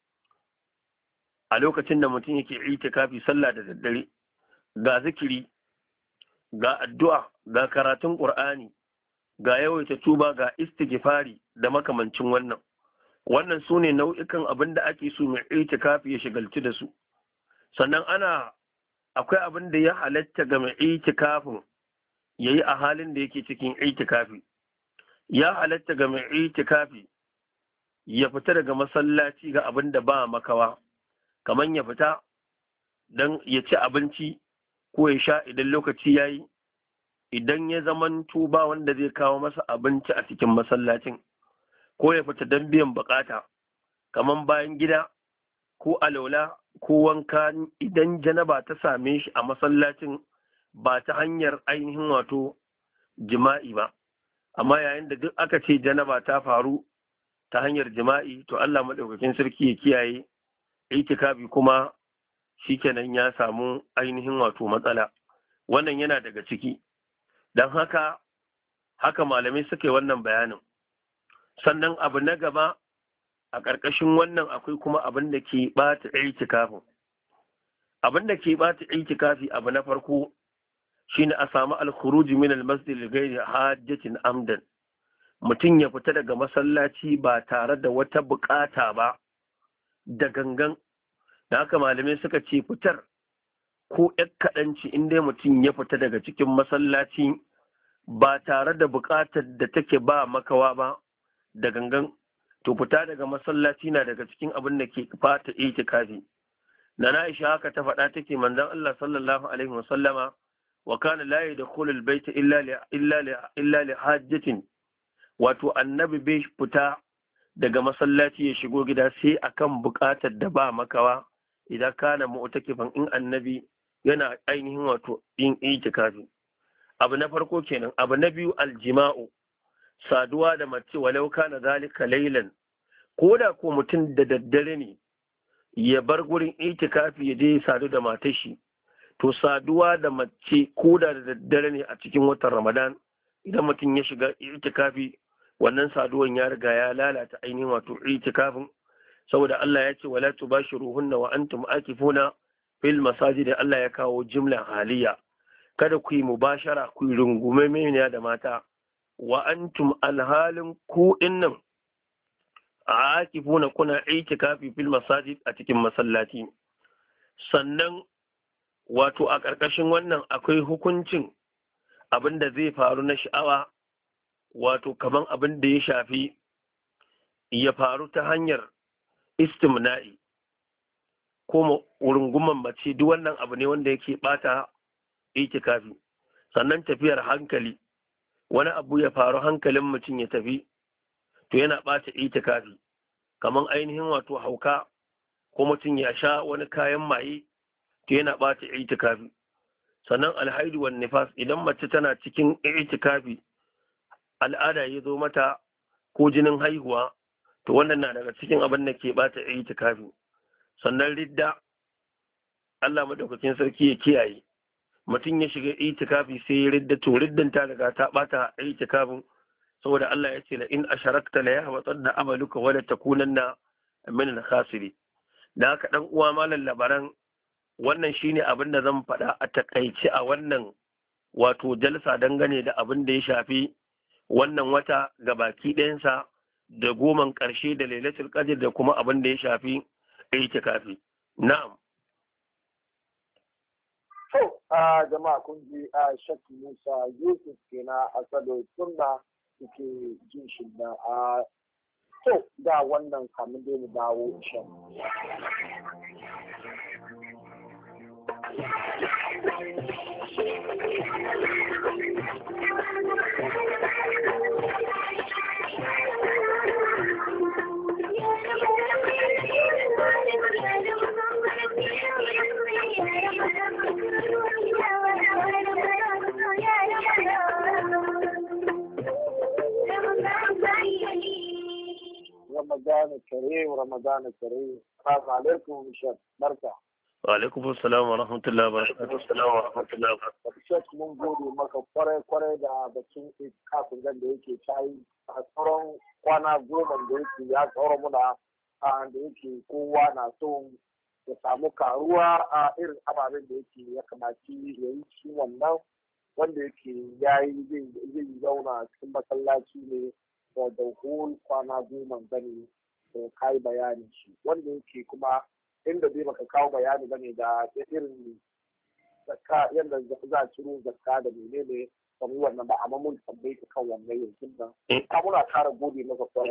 a lokacin da mutum yake itikafi, sallah da daddare, ga zikiri, ga addu'a, ga karatun Qur'ani, ga yawaita tuba, ga istighfari da makamancin wannan. Wannan su ne nau'ikan abin da ake so mai itikafi ya shigalci da su. Sannan akwai abin da ya halatta ga mai itikafin ya yi a halin da yake cikin itikafi. Ya halatta ga mai itikafi ya fita daga masallaci ga abin da ba makawa, kamar ya fita don ya ci abinci ko ya sha idan lokaci ya yi, idan ya zaman tuba wanda zai kawo masa abinci a cikin masallacin, ko ya fita don biyan bukata kamar bayan gida ko alola ko wanka idan janaba ta same shi a masallacin ba ta hanyar ainihin wato jima'i ba. Amma yayin da duk aka ce janaba ta faru ta hanyar jima'i, to Allah maɗaukakin sarki ya kiyaye, itikafi kuma shikenan ya samu ainihin wato matsala. Wannan yana daga ciki. Don haka malamai suka yi wannan bayanin. Sannan abu na gaba a ƙarƙashin wannan akwai kuma abin da ke ɓata itikafin. Abin da ke ɓata itikafi abu na farko shine a samu al-khuruj min al-masjid li ghairi hajjatin amdan. Mutum ya fita daga masallaci ba tare da wata bukata ba da gangan. Da haka malamai suka ce fitar ko ƴar kaɗanci in dai mutum ya fita daga cikin masallaci ba tare da bukatar da take ba makawa ba da gangan, to fita daga masallaci na daga cikin abin da ke fata itikafi. Na Aisha haka ta faɗa, take manzon Allah sallallahu alaihi wasallama wa kana la yadkhulu al-bayta illa li hajjatin, wato annabi bai fita daga masallaci ya shigo gida sai akan buƙatar da ba makawa, idan kana mu'takifan, in annabi yana ainihin wato yin itikafi. Abu na farko kenan. Abu na biyu aljima'u, saduwa da mace walau kana zalika laylan, ko da ko mutum da daddare ne ya bar gurin itikafi ya je ya sadu da matar shi, to saduwa da mace ko da daddare ne a cikin watan Ramadan, idan mutum ya shiga itikafi, wannan saduwan ya riga ya lalata ainihin wato itikafin, saboda Allah ya ce wala tubashiruhunna wa antum akifuna fil masajid. Allah ya kawo jimla haliya, kada ku yi mubashara, ku yi rungume meniya da mata, wa antum alhalin ku dinnan a akifuna kuna itikafi fil masajid a cikin masallaci. Sannan wato a ƙarƙashin wannan akwai hukuncin abin da zai faru na sha'awa, wato kaman abin da ya shafi ya faru ta hanyar istimna'i ko rungumar mace, duk wannan abu ne wanda yake bata itikafi. Sannan tafiyar hankali, wani abu ya faru hankalin mutum ya tafi, to yana bata itikafi, kaman ainihin wato hauka ko mutum ya sha wani kayan maye, to yana bata itikafi. Sannan alhaidu wan nifas, idan mace tana cikin itikafi al'ada ya zo mata ko jinin haihuwa, to wannan na daga cikin abin da ke bata itikafi. Sannan ridda, Allah madaukakin sarki ya kiyaye, mutum ya shiga itikafi sai ya ridda, to riddan ta riga ta bata itikafin, saboda Allah ya ce la in asharakta la yahbatanna amaluka wa la takunanna min al-khasirin. Da haka dan uwa malam labaran, wannan shine abin da zan faɗa a takaice a wannan wato jalsa dangane da abin da ya shafi wannan wata ga baki ɗayansa da goman ƙarshe da lailatul qadr da kuma abin da ya shafi itikafi. Na'am. To, jama'a kun ji Sheikh Musa Yusuf kenan Asadu Sunna suke jin shi da to da wannan kamun da mu dawo shan. Ramadan Kareem. Assalamu alaikum Sheikh. Barka. Wa alaikum assalam wa rahmatullahi wa barakatuh. Sheikh, mun gode maka kwarai da bakin kafin gan da yake tayi a tsoron kwana goma da yake ya tsoro muna da yake kowa na so ya samu karuwa a irin ababen da yake ya kamaci ya yi shi wannan wanda yake yayi zai zauna cikin masallaci ne da whole kwana goma gani da kai bayanin shi wanda yake kuma inda zai baka kawo bayani bane da irin zakka yadda za a ciro zakka da menene kamar wannan ba, amma mun tambaye ka kan wannan yanzu nan ka muna kara gode maka kwarai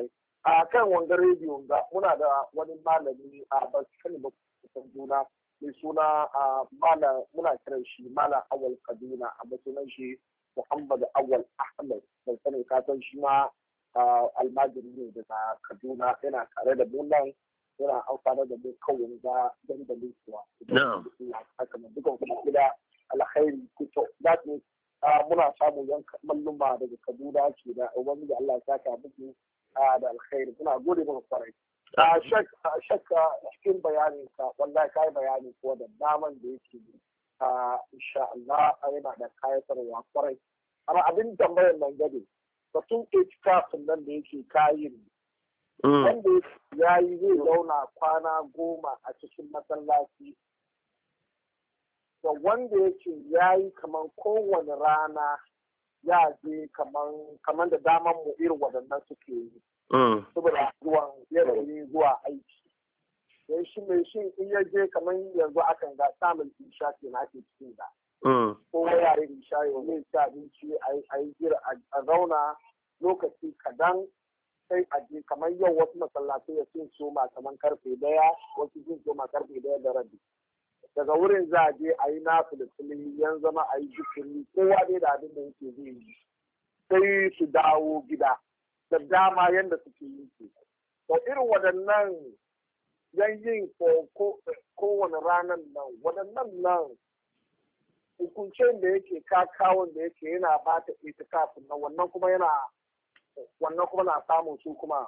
a kan wanga rediyo ga muna da wani malami a bakin ba kusan juna mai suna mala muna kiran shi mala awal kaduna a sunan shi Muhammad Awal Ahmed ban sani ka san shi ma almajiri ne daga Kaduna yana tare da mu nan yana amfana da mu kawai da dandalin kuwa. Haka nan dukan kuma gida alkhairi kuto. That means muna samun yan malluma daga Kaduna ke da ubangiji Allah ya saka muku da alkhairi. Muna gode maka kwarai. Shakka cikin bayanin ka wallahi kai bayani ko da daman da yake insha Allah yana da kayatarwa kwarai. Amma abin tambayar nan gade batun itikafin nan da yake kayin wanda ya yi zai zauna kwana 10 a cikin masallaci da wanda yake ya yi kamar kowane rana ya je kamar da daman mu irin waɗannan suke yi saboda yanayin zuwa aiki don shi mai shi in ya je kamar yanzu akan ga samun isha ke na ake cikin da ko yare isha yau zai ci abinci a yi jira a zauna lokaci kadan sai a je kamar yau wasu masallatai ya sun soma kamar karfe 1 wasu sun soma karfe 1:30 daga wurin za a je a yi na filifili yan zama a yi jikiri kowa dai da abin da yake zai yi sai su dawo gida da dama yadda suke yi su to irin waɗannan yanyin kowane ranar nan waɗannan nan hukuncen da yake kakawon da yake yana ba ta ita kafin nan wannan kuma na samun su kuma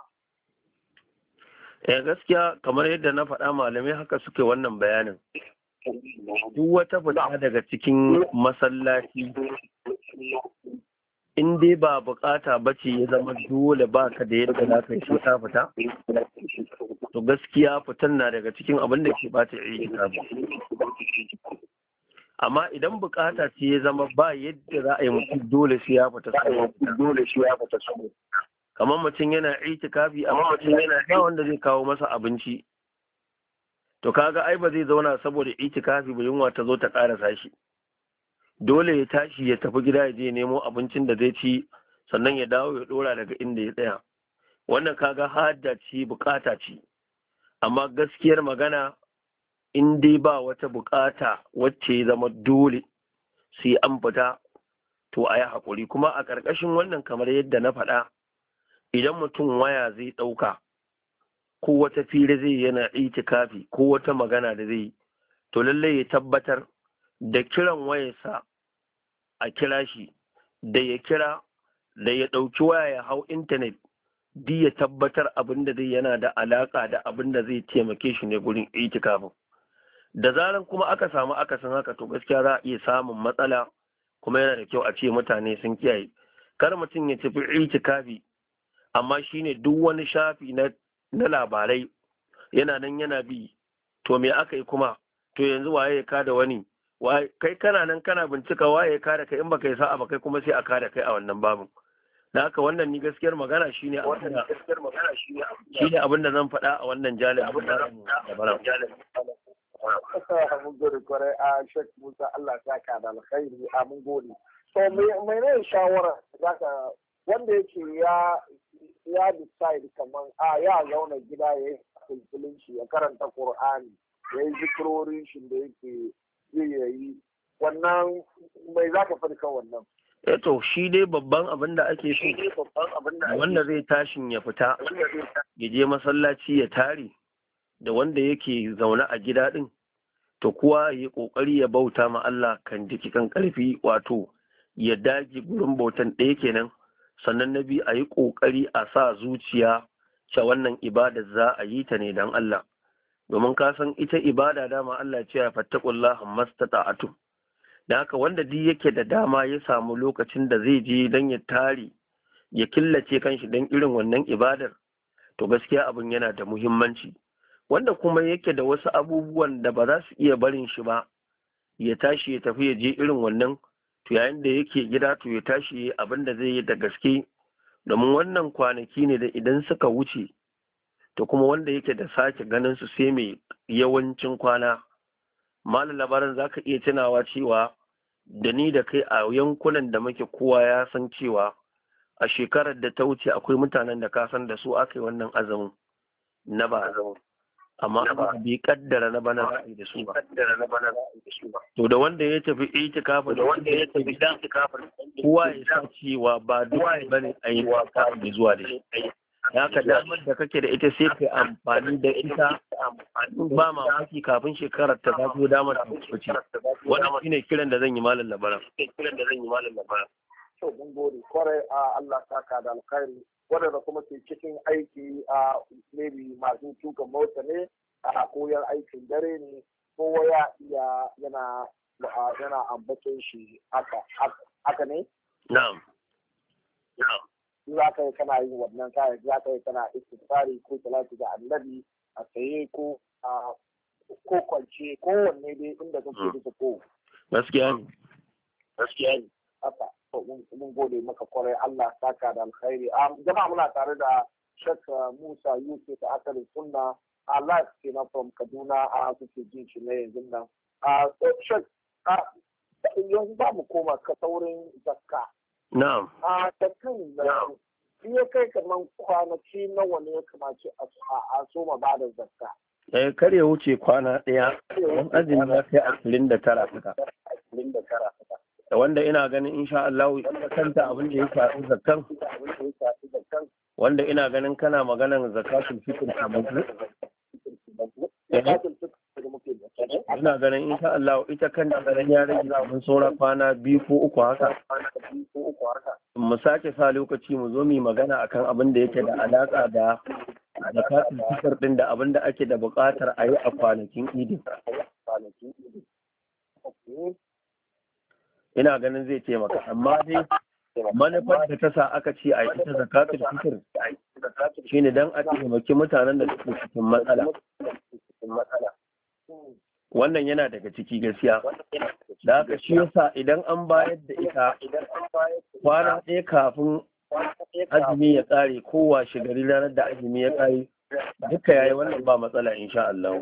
gaskiya kamar yadda na faɗa malamai haka suke wannan bayanin duk wata fita daga cikin masallaci in dai ba bukata ba ce ya zama dole ba ka da yadda za ka yi fita to gaskiya fitan na daga cikin abin da ke bata itikafi amma idan bukata ce ya zama ba yadda za a yi mutum dole sai ya fita kamar mutum yana itikafi amma mutum yana ba wanda zai kawo masa abinci to kaga ai ba zai zauna saboda itikafi ba yunwa ta zo ta karasa shi dole ya tashi ya tafi gida ya je nemo abincin da zai ci sannan ya dawo ya dora daga inda ya tsaya wannan kaga hajja ce bukata ce amma gaskiyar magana in dai ba wata bukata wacce ya zama dole sai an fita to a yi haƙuri kuma a ƙarƙashin wannan kamar yadda na faɗa idan mutum waya zai ɗauka ko wata fira zai yana itikafi ko wata magana da zai to lallai ya tabbatar da kiran wayarsa a kira shi da ya kira da ya ɗauki waya ya hau intanet di ya tabbatar abin da zai yana da alaƙa da abin da zai taimake shi ne gurin itikafin da zaran kuma aka samu akasin haka to gaskiya za a iya samun matsala kuma yana da kyau a ce mutane sun kiyaye kar mutum ya tafi itikafi amma shine duk wani shafi na labarai yana nan yana bi to me aka yi kuma to yanzu waye ya kada wani kai kana nan kana bincika waye ya kada kai in baka yi sa'a ba kai kuma sai a kada kai a wannan babin da haka wannan ni gaskiyar magana shine abin da zan faɗa a wannan jalibin da bara mun gode kwarai a Sheikh Musa Allah ya saka da alkhairi a mun gode to mai ne shawara zaka wanda yake ya decide kaman ya zauna gida ya yi shi ya karanta Qur'ani ya yi zikirorin shi da yake zai yi wannan mai zaka faɗi kan wannan to shi dai babban abin da ake so wanda zai tashin ya fita ya je masallaci ya tare da wanda yake zaune a gida din to kuwa ya kokari ya bauta ma Allah kan jiki kan karfi wato ya dage gurin bautan ɗaya kenan sannan na biyu a yi kokari a sa zuciya cewa wannan ibada za a yi ta ne dan Allah domin ka san ita ibada dama Allah ce ya fattaqullaha mastata'atu da haka wanda duk yake da dama ya samu lokacin da zai je dan ya tare ya killace kanshi dan irin wannan ibadar to gaskiya abin yana da muhimmanci wanda kuma yake da wasu abubuwan da ba za su iya barin shi ba ya tashi ya tafi ya je irin wannan to yayin da yake gida to ya tashi abin da zai yi da gaske domin wannan kwanaki ne da idan suka wuce to kuma wanda yake da sake ganin su sai mai yawancin kwana malam labaran za ka iya tunawa cewa da ni da kai a yankunan da muke kowa ya san cewa a shekarar da ta wuce akwai mutanen da ka san da su aka yi wannan azumin na ba azumin amma bai kaddara na bana ra'ayi da su ba. To da wanda ya tafi itikafin da wanda ya tafi itikafin kowa ya sa cewa ba duk bane a yi da zuwa da shi. Haka damar da kake da ita sai ka amfani da ita ba mamaki kafin shekarar ta zago damar ta wuce. Wannan shine kiran da zan yi malam labaran. To mun gode kwarai a Allah saka da alkhairi waɗanda kuma ke cikin aiki a maybe masu tuka mota ne a koyar aikin dare ne kowa ya iya yana ambaton shi haka ne? Na'am. Za ka yi kana yin wannan kayan za ka yi kana istighfari ko salatu da annabi a tsaye ko kwance ko wanne dai inda kake bisa ko. Gaskiya ne. Haka. Mun gode maka kwarai Allah saka da alkhairi. Jama'a muna tare da Sheikh Musa Yusuf ta asalin sunna a live kenan from Kaduna a suke jin shi na yanzu nan. Sheikh yanzu za mu koma ka saurin zakka. Na'am. Zakkan nan ya kai kaman kwanaki nawa ne ya kamace a soma ba da zakka. Kar ya wuce kwana ɗaya don azumi ya kai 29 haka. Wanda ina ganin insha Allah kanta abin da ya shafi zakkan wanda ina ganin kana maganan zakatul fitr ina ganin insha Allah ita kanta ganin ya rage mun saura kwana 2 ko 3 haka mu sake sa lokaci mu zo mu magana akan abin da yake da alaka da zakatul fitr din da abin da ake da buƙatar a yi a kwanakin idin. Ina ganin zai taimaka amma dai manufar da ta sa aka ce a ita zakatul fitr shine dan a taimaki mutanen da suke cikin matsala wannan yana daga ciki gaskiya da haka shi yasa idan an bayar da ita kwana ɗaya kafin azumi ya tsare ko washe gari ranar da azumi ya tsare duka yayi wannan ba matsala insha Allah.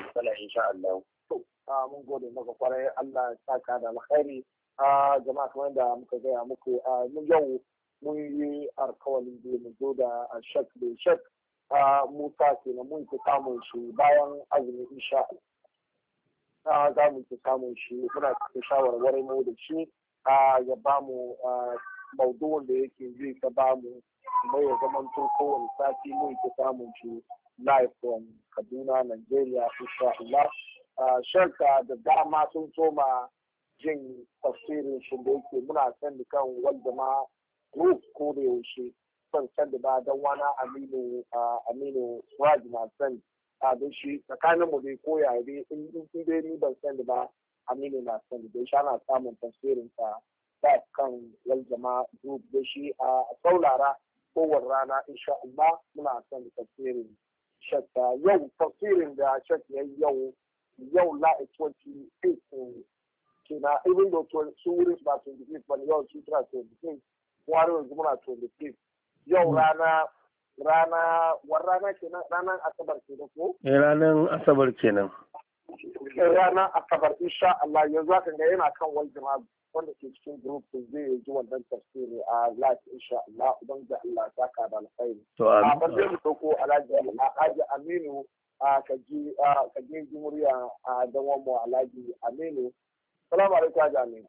Mun gode maka kwarai Allah ya saka da alkhairi. Jama'a kamar da muka gaya muku yau mun yi alkawalin da mu zo da shek Musa kenan mun ki samun shi bayan azumi insha Allah za mu ki samun shi muna cikin shawarwarin mu da shi ya ba mu maudu'in da yake zai ka ba mu mai ya zaman to kowane sati mun ki samun shi live from Kaduna Nigeria insha Allah. Shirka da dama sun soma jin tafsirin shi da yake muna san da kan wanda ma group ko da yaushe son san da ba don wani Aminu Swaj na san don shi tsakanin mu dai koya dai in dai ni ban san da ba Aminu na san da shi ana samun tafsirin sa da kan wal jama'a group da shi a saulara kowane rana insha Allah muna san da tafsirin shakka yau tafsirin da shakka yau la'i 28 kina even though su wurin ba 25 ba yau su tura 26 wani yanzu muna 26 yau rana kenan ranar asabar kenan ko? Ranar asabar kenan. Ranar asabar insha Allah yanzu haka ga yana kan wani jama'a wanda ke cikin group din zai yi wannan tafsiri a live insha Allah uban da Allah ya saka da alkhairi. To amin. Ban zai ko Alhaji Aminu ka ji murya a dan mu Alhaji Aminu. Salamu alaikum Alhaji Aminu.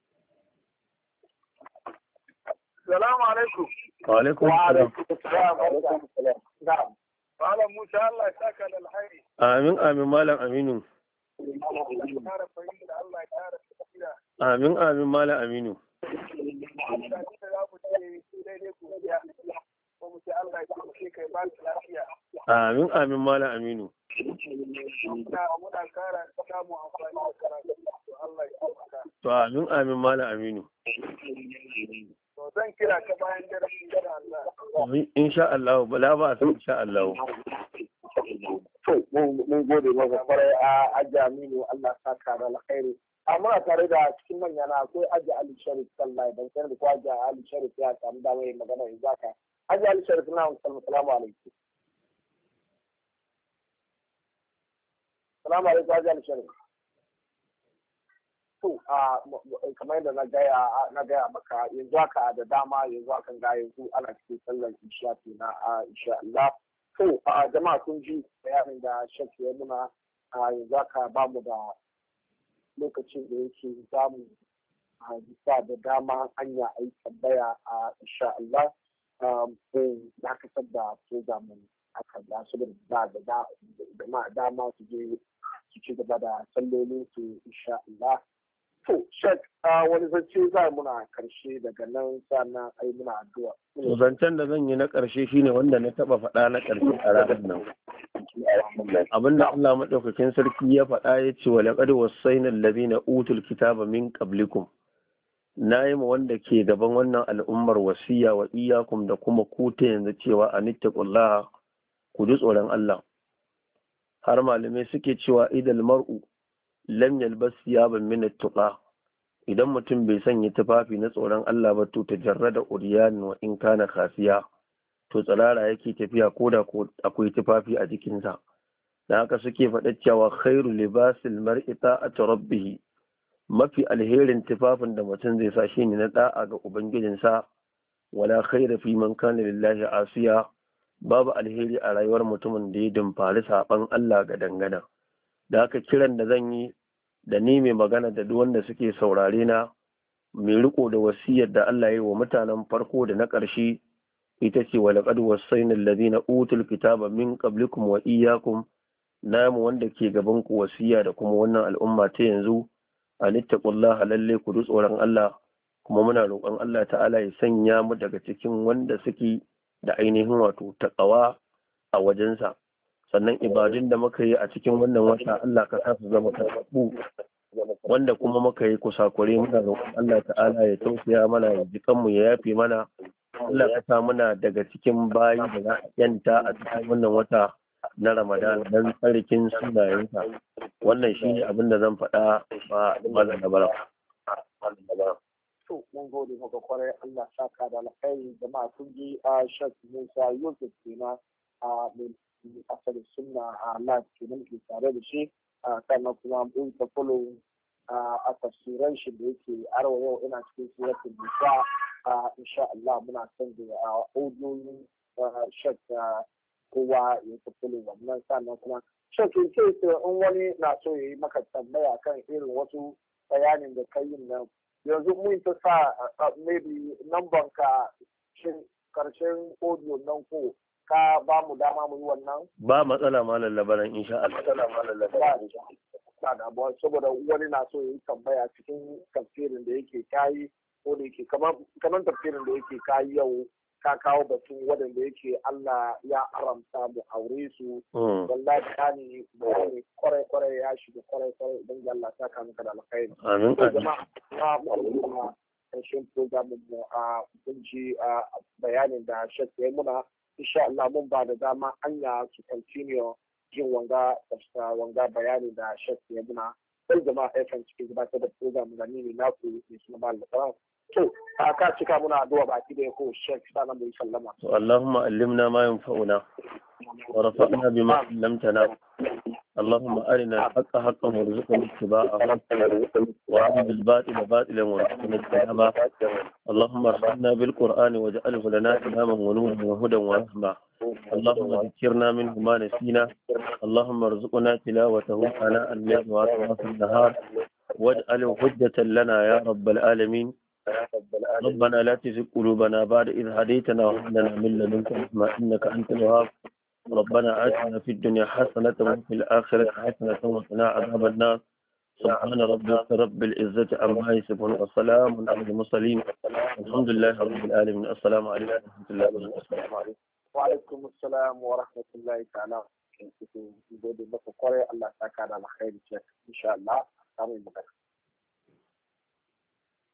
Salamu alaikum. Wa alaikum salam. Malam Musa Allah ya saka da alkhairi. Amin Malam Aminu. Amin Malam Aminu. Amin Malam Aminu. To amin Malam Aminu. Zan kira ka bayan darasin da Allah. Insha Allah, bala ba su insha Allah. To, mun gode maka kwarai a Aji Aminu Allah saka da alkhairi. Muna tare da cikin manya na akwai Aji Ali Sharif Sallai ban san da ko Aji Ali Sharif ya samu da wai magana yanzu haka. Aji Ali Sharif na salamu alaikum. Salamu alaikum Aji Ali Sharif. to kamar yadda na gaya maka yanzu haka da dama yanzu akan ga yanzu ana cikin sallar isha na insha Allah. To jama'a kun ji bayanin da Sheikh ya muna yanzu haka ba mu da lokacin da yake zamu bisa da dama hanya a yi tambaya insha Allah. Ko na kasar da programin aka da su da dama su je su ci gaba da sallolin su insha Allah. To, Sheikh, wani zance za muna karshe daga nan sannan ai muna addu'a. To zancen da zan yi na karshe shine wanda na taba faɗa na karshe a ranar nan. Abinda Allah madaukakin sarki ya faɗa ya ce wa laqad wasaina allazina utul kitaba min qablikum. Na yi ma wanda ke gaban wannan al'ummar wasiya wa iyakum da kuma ku ta yanzu cewa anittaqullaha ku ji tsoron Allah. Har malamai suke cewa idal mar'u lam yalbas siyaban min at-tuqa, idan mutum bai sanya tufafi na tsoron Allah ba to tajarrada uriyan wa in kana khafiya, to tsirara yake tafiya koda ko akwai tufafi a jikinsa. Da haka suke faɗa cewa khairu libasil mar'i ta'atu rabbih, mafi alherin tufafin da mutum zai sa shine na da'a ga ubangijinsa. Wala khaira fi man kana lillahi asiya, babu alheri a rayuwar mutumin da ya dumfari saban Allah ga dangana. Da haka kiran da zan yi da ni mai magana da duk wanda suke saurare na, mai riko da wasiyar da Allah ya yi wa mutanen farko da na ƙarshe ita ce wa laqad wasaina alladhina utul kitaba min qablikum wa iyyakum, namu wanda ke gaban ku wasiya da kuma wannan al'umma ta yanzu anittaqullaha, lalle ku ji tsoron Allah, kuma muna roƙon Allah ta'ala ya sanya mu daga cikin wanda suke da ainihin wato taqwa a wajensa. Sannan ibadun da muka yi a cikin wannan wata Allah ka sa su zama karɓaɓɓu, wanda kuma muka yi kusakure muna roƙon Allah ta'ala ya tausaya mana, ya ji kanmu, ya yafe mana. Allah ka sa muna daga cikin bayi da za a yanta a cikin wannan wata na Ramadan dan tsarkin sunayensa. Wannan shi ne abin da zan faɗa ba malam da bara. To mun gode maka kwarai, Allah saka da alkhairi. Jama'a kun ji Sheikh Musa Yusuf kenan mai asalin sunna Allah kenan ke tare da shi, sannan kuma mun ta follow a tafsiran shi da yake arwa yau ina cikin suratul Nisa. Insha Allah muna son da audiyoyin Sheikh kowa ya ta follow wannan, sannan kuma Sheikh in case in wani na so ya yi maka tambaya kan irin wasu bayanin da kai nan, yanzu mun ta sa maybe number ka shin karshen audio nan ko ka ba mu dama mu yi wannan? Ba matsala malam labaran insha Allah. Ba da abuwa saboda wani na so ya yi tambaya cikin tafsirin da yake kayi, ko da yake kamar tafsirin da yake kayi yau ka kawo batun waɗanda yake Allah ya aramta mu aure su. Wallahi ta ne bayani kwarai ya shiga kwarai idan Allah ta kama ka da alkhairi. Amin. Jama'a mu ƙarshen program mu kun ji bayanin da Sheikh ya muna. Insha Allah mun ba da dama anya su continue jin wanga bayani da Sheikh ya muna. Sai jama'a FM cikin gabatar da program da ni ne naku ne suna ba da to ka cika muna addu'a baki da ko Sheikh sanan bai sallama. Allahumma allimna ma yanfa'una wa rafa'na bima 'allamtana. اللهم أرنا الحق حقا وارزقنا اتباعه وأرنا الباطل باطلا وارزقنا اجتنابه. اللهم ارحمنا بالقرآن واجعله لنا إماما ونورا وهدى ورحمة. اللهم ذكرنا منه ما نسينا. اللهم ارزقنا تلاوته آناء الليل وأطراف النهار واجعله حجة لنا يا رب العالمين. ربنا لا تزغ قلوبنا بعد إذ هديتنا وهب لنا من لدنك رحمة إنك أنت الوهاب. ربنا آتنا في الدنيا حسنة وفي الآخرة حسنة وقنا عذاب النار. سبحان ربك رب العزة عما يصفون وسلام على المرسلين الحمد لله رب العالمين. السلام عليكم ورحمة الله وبركاته. وعليكم السلام ورحمة الله تعالى. الله تعالى خير إن شاء الله.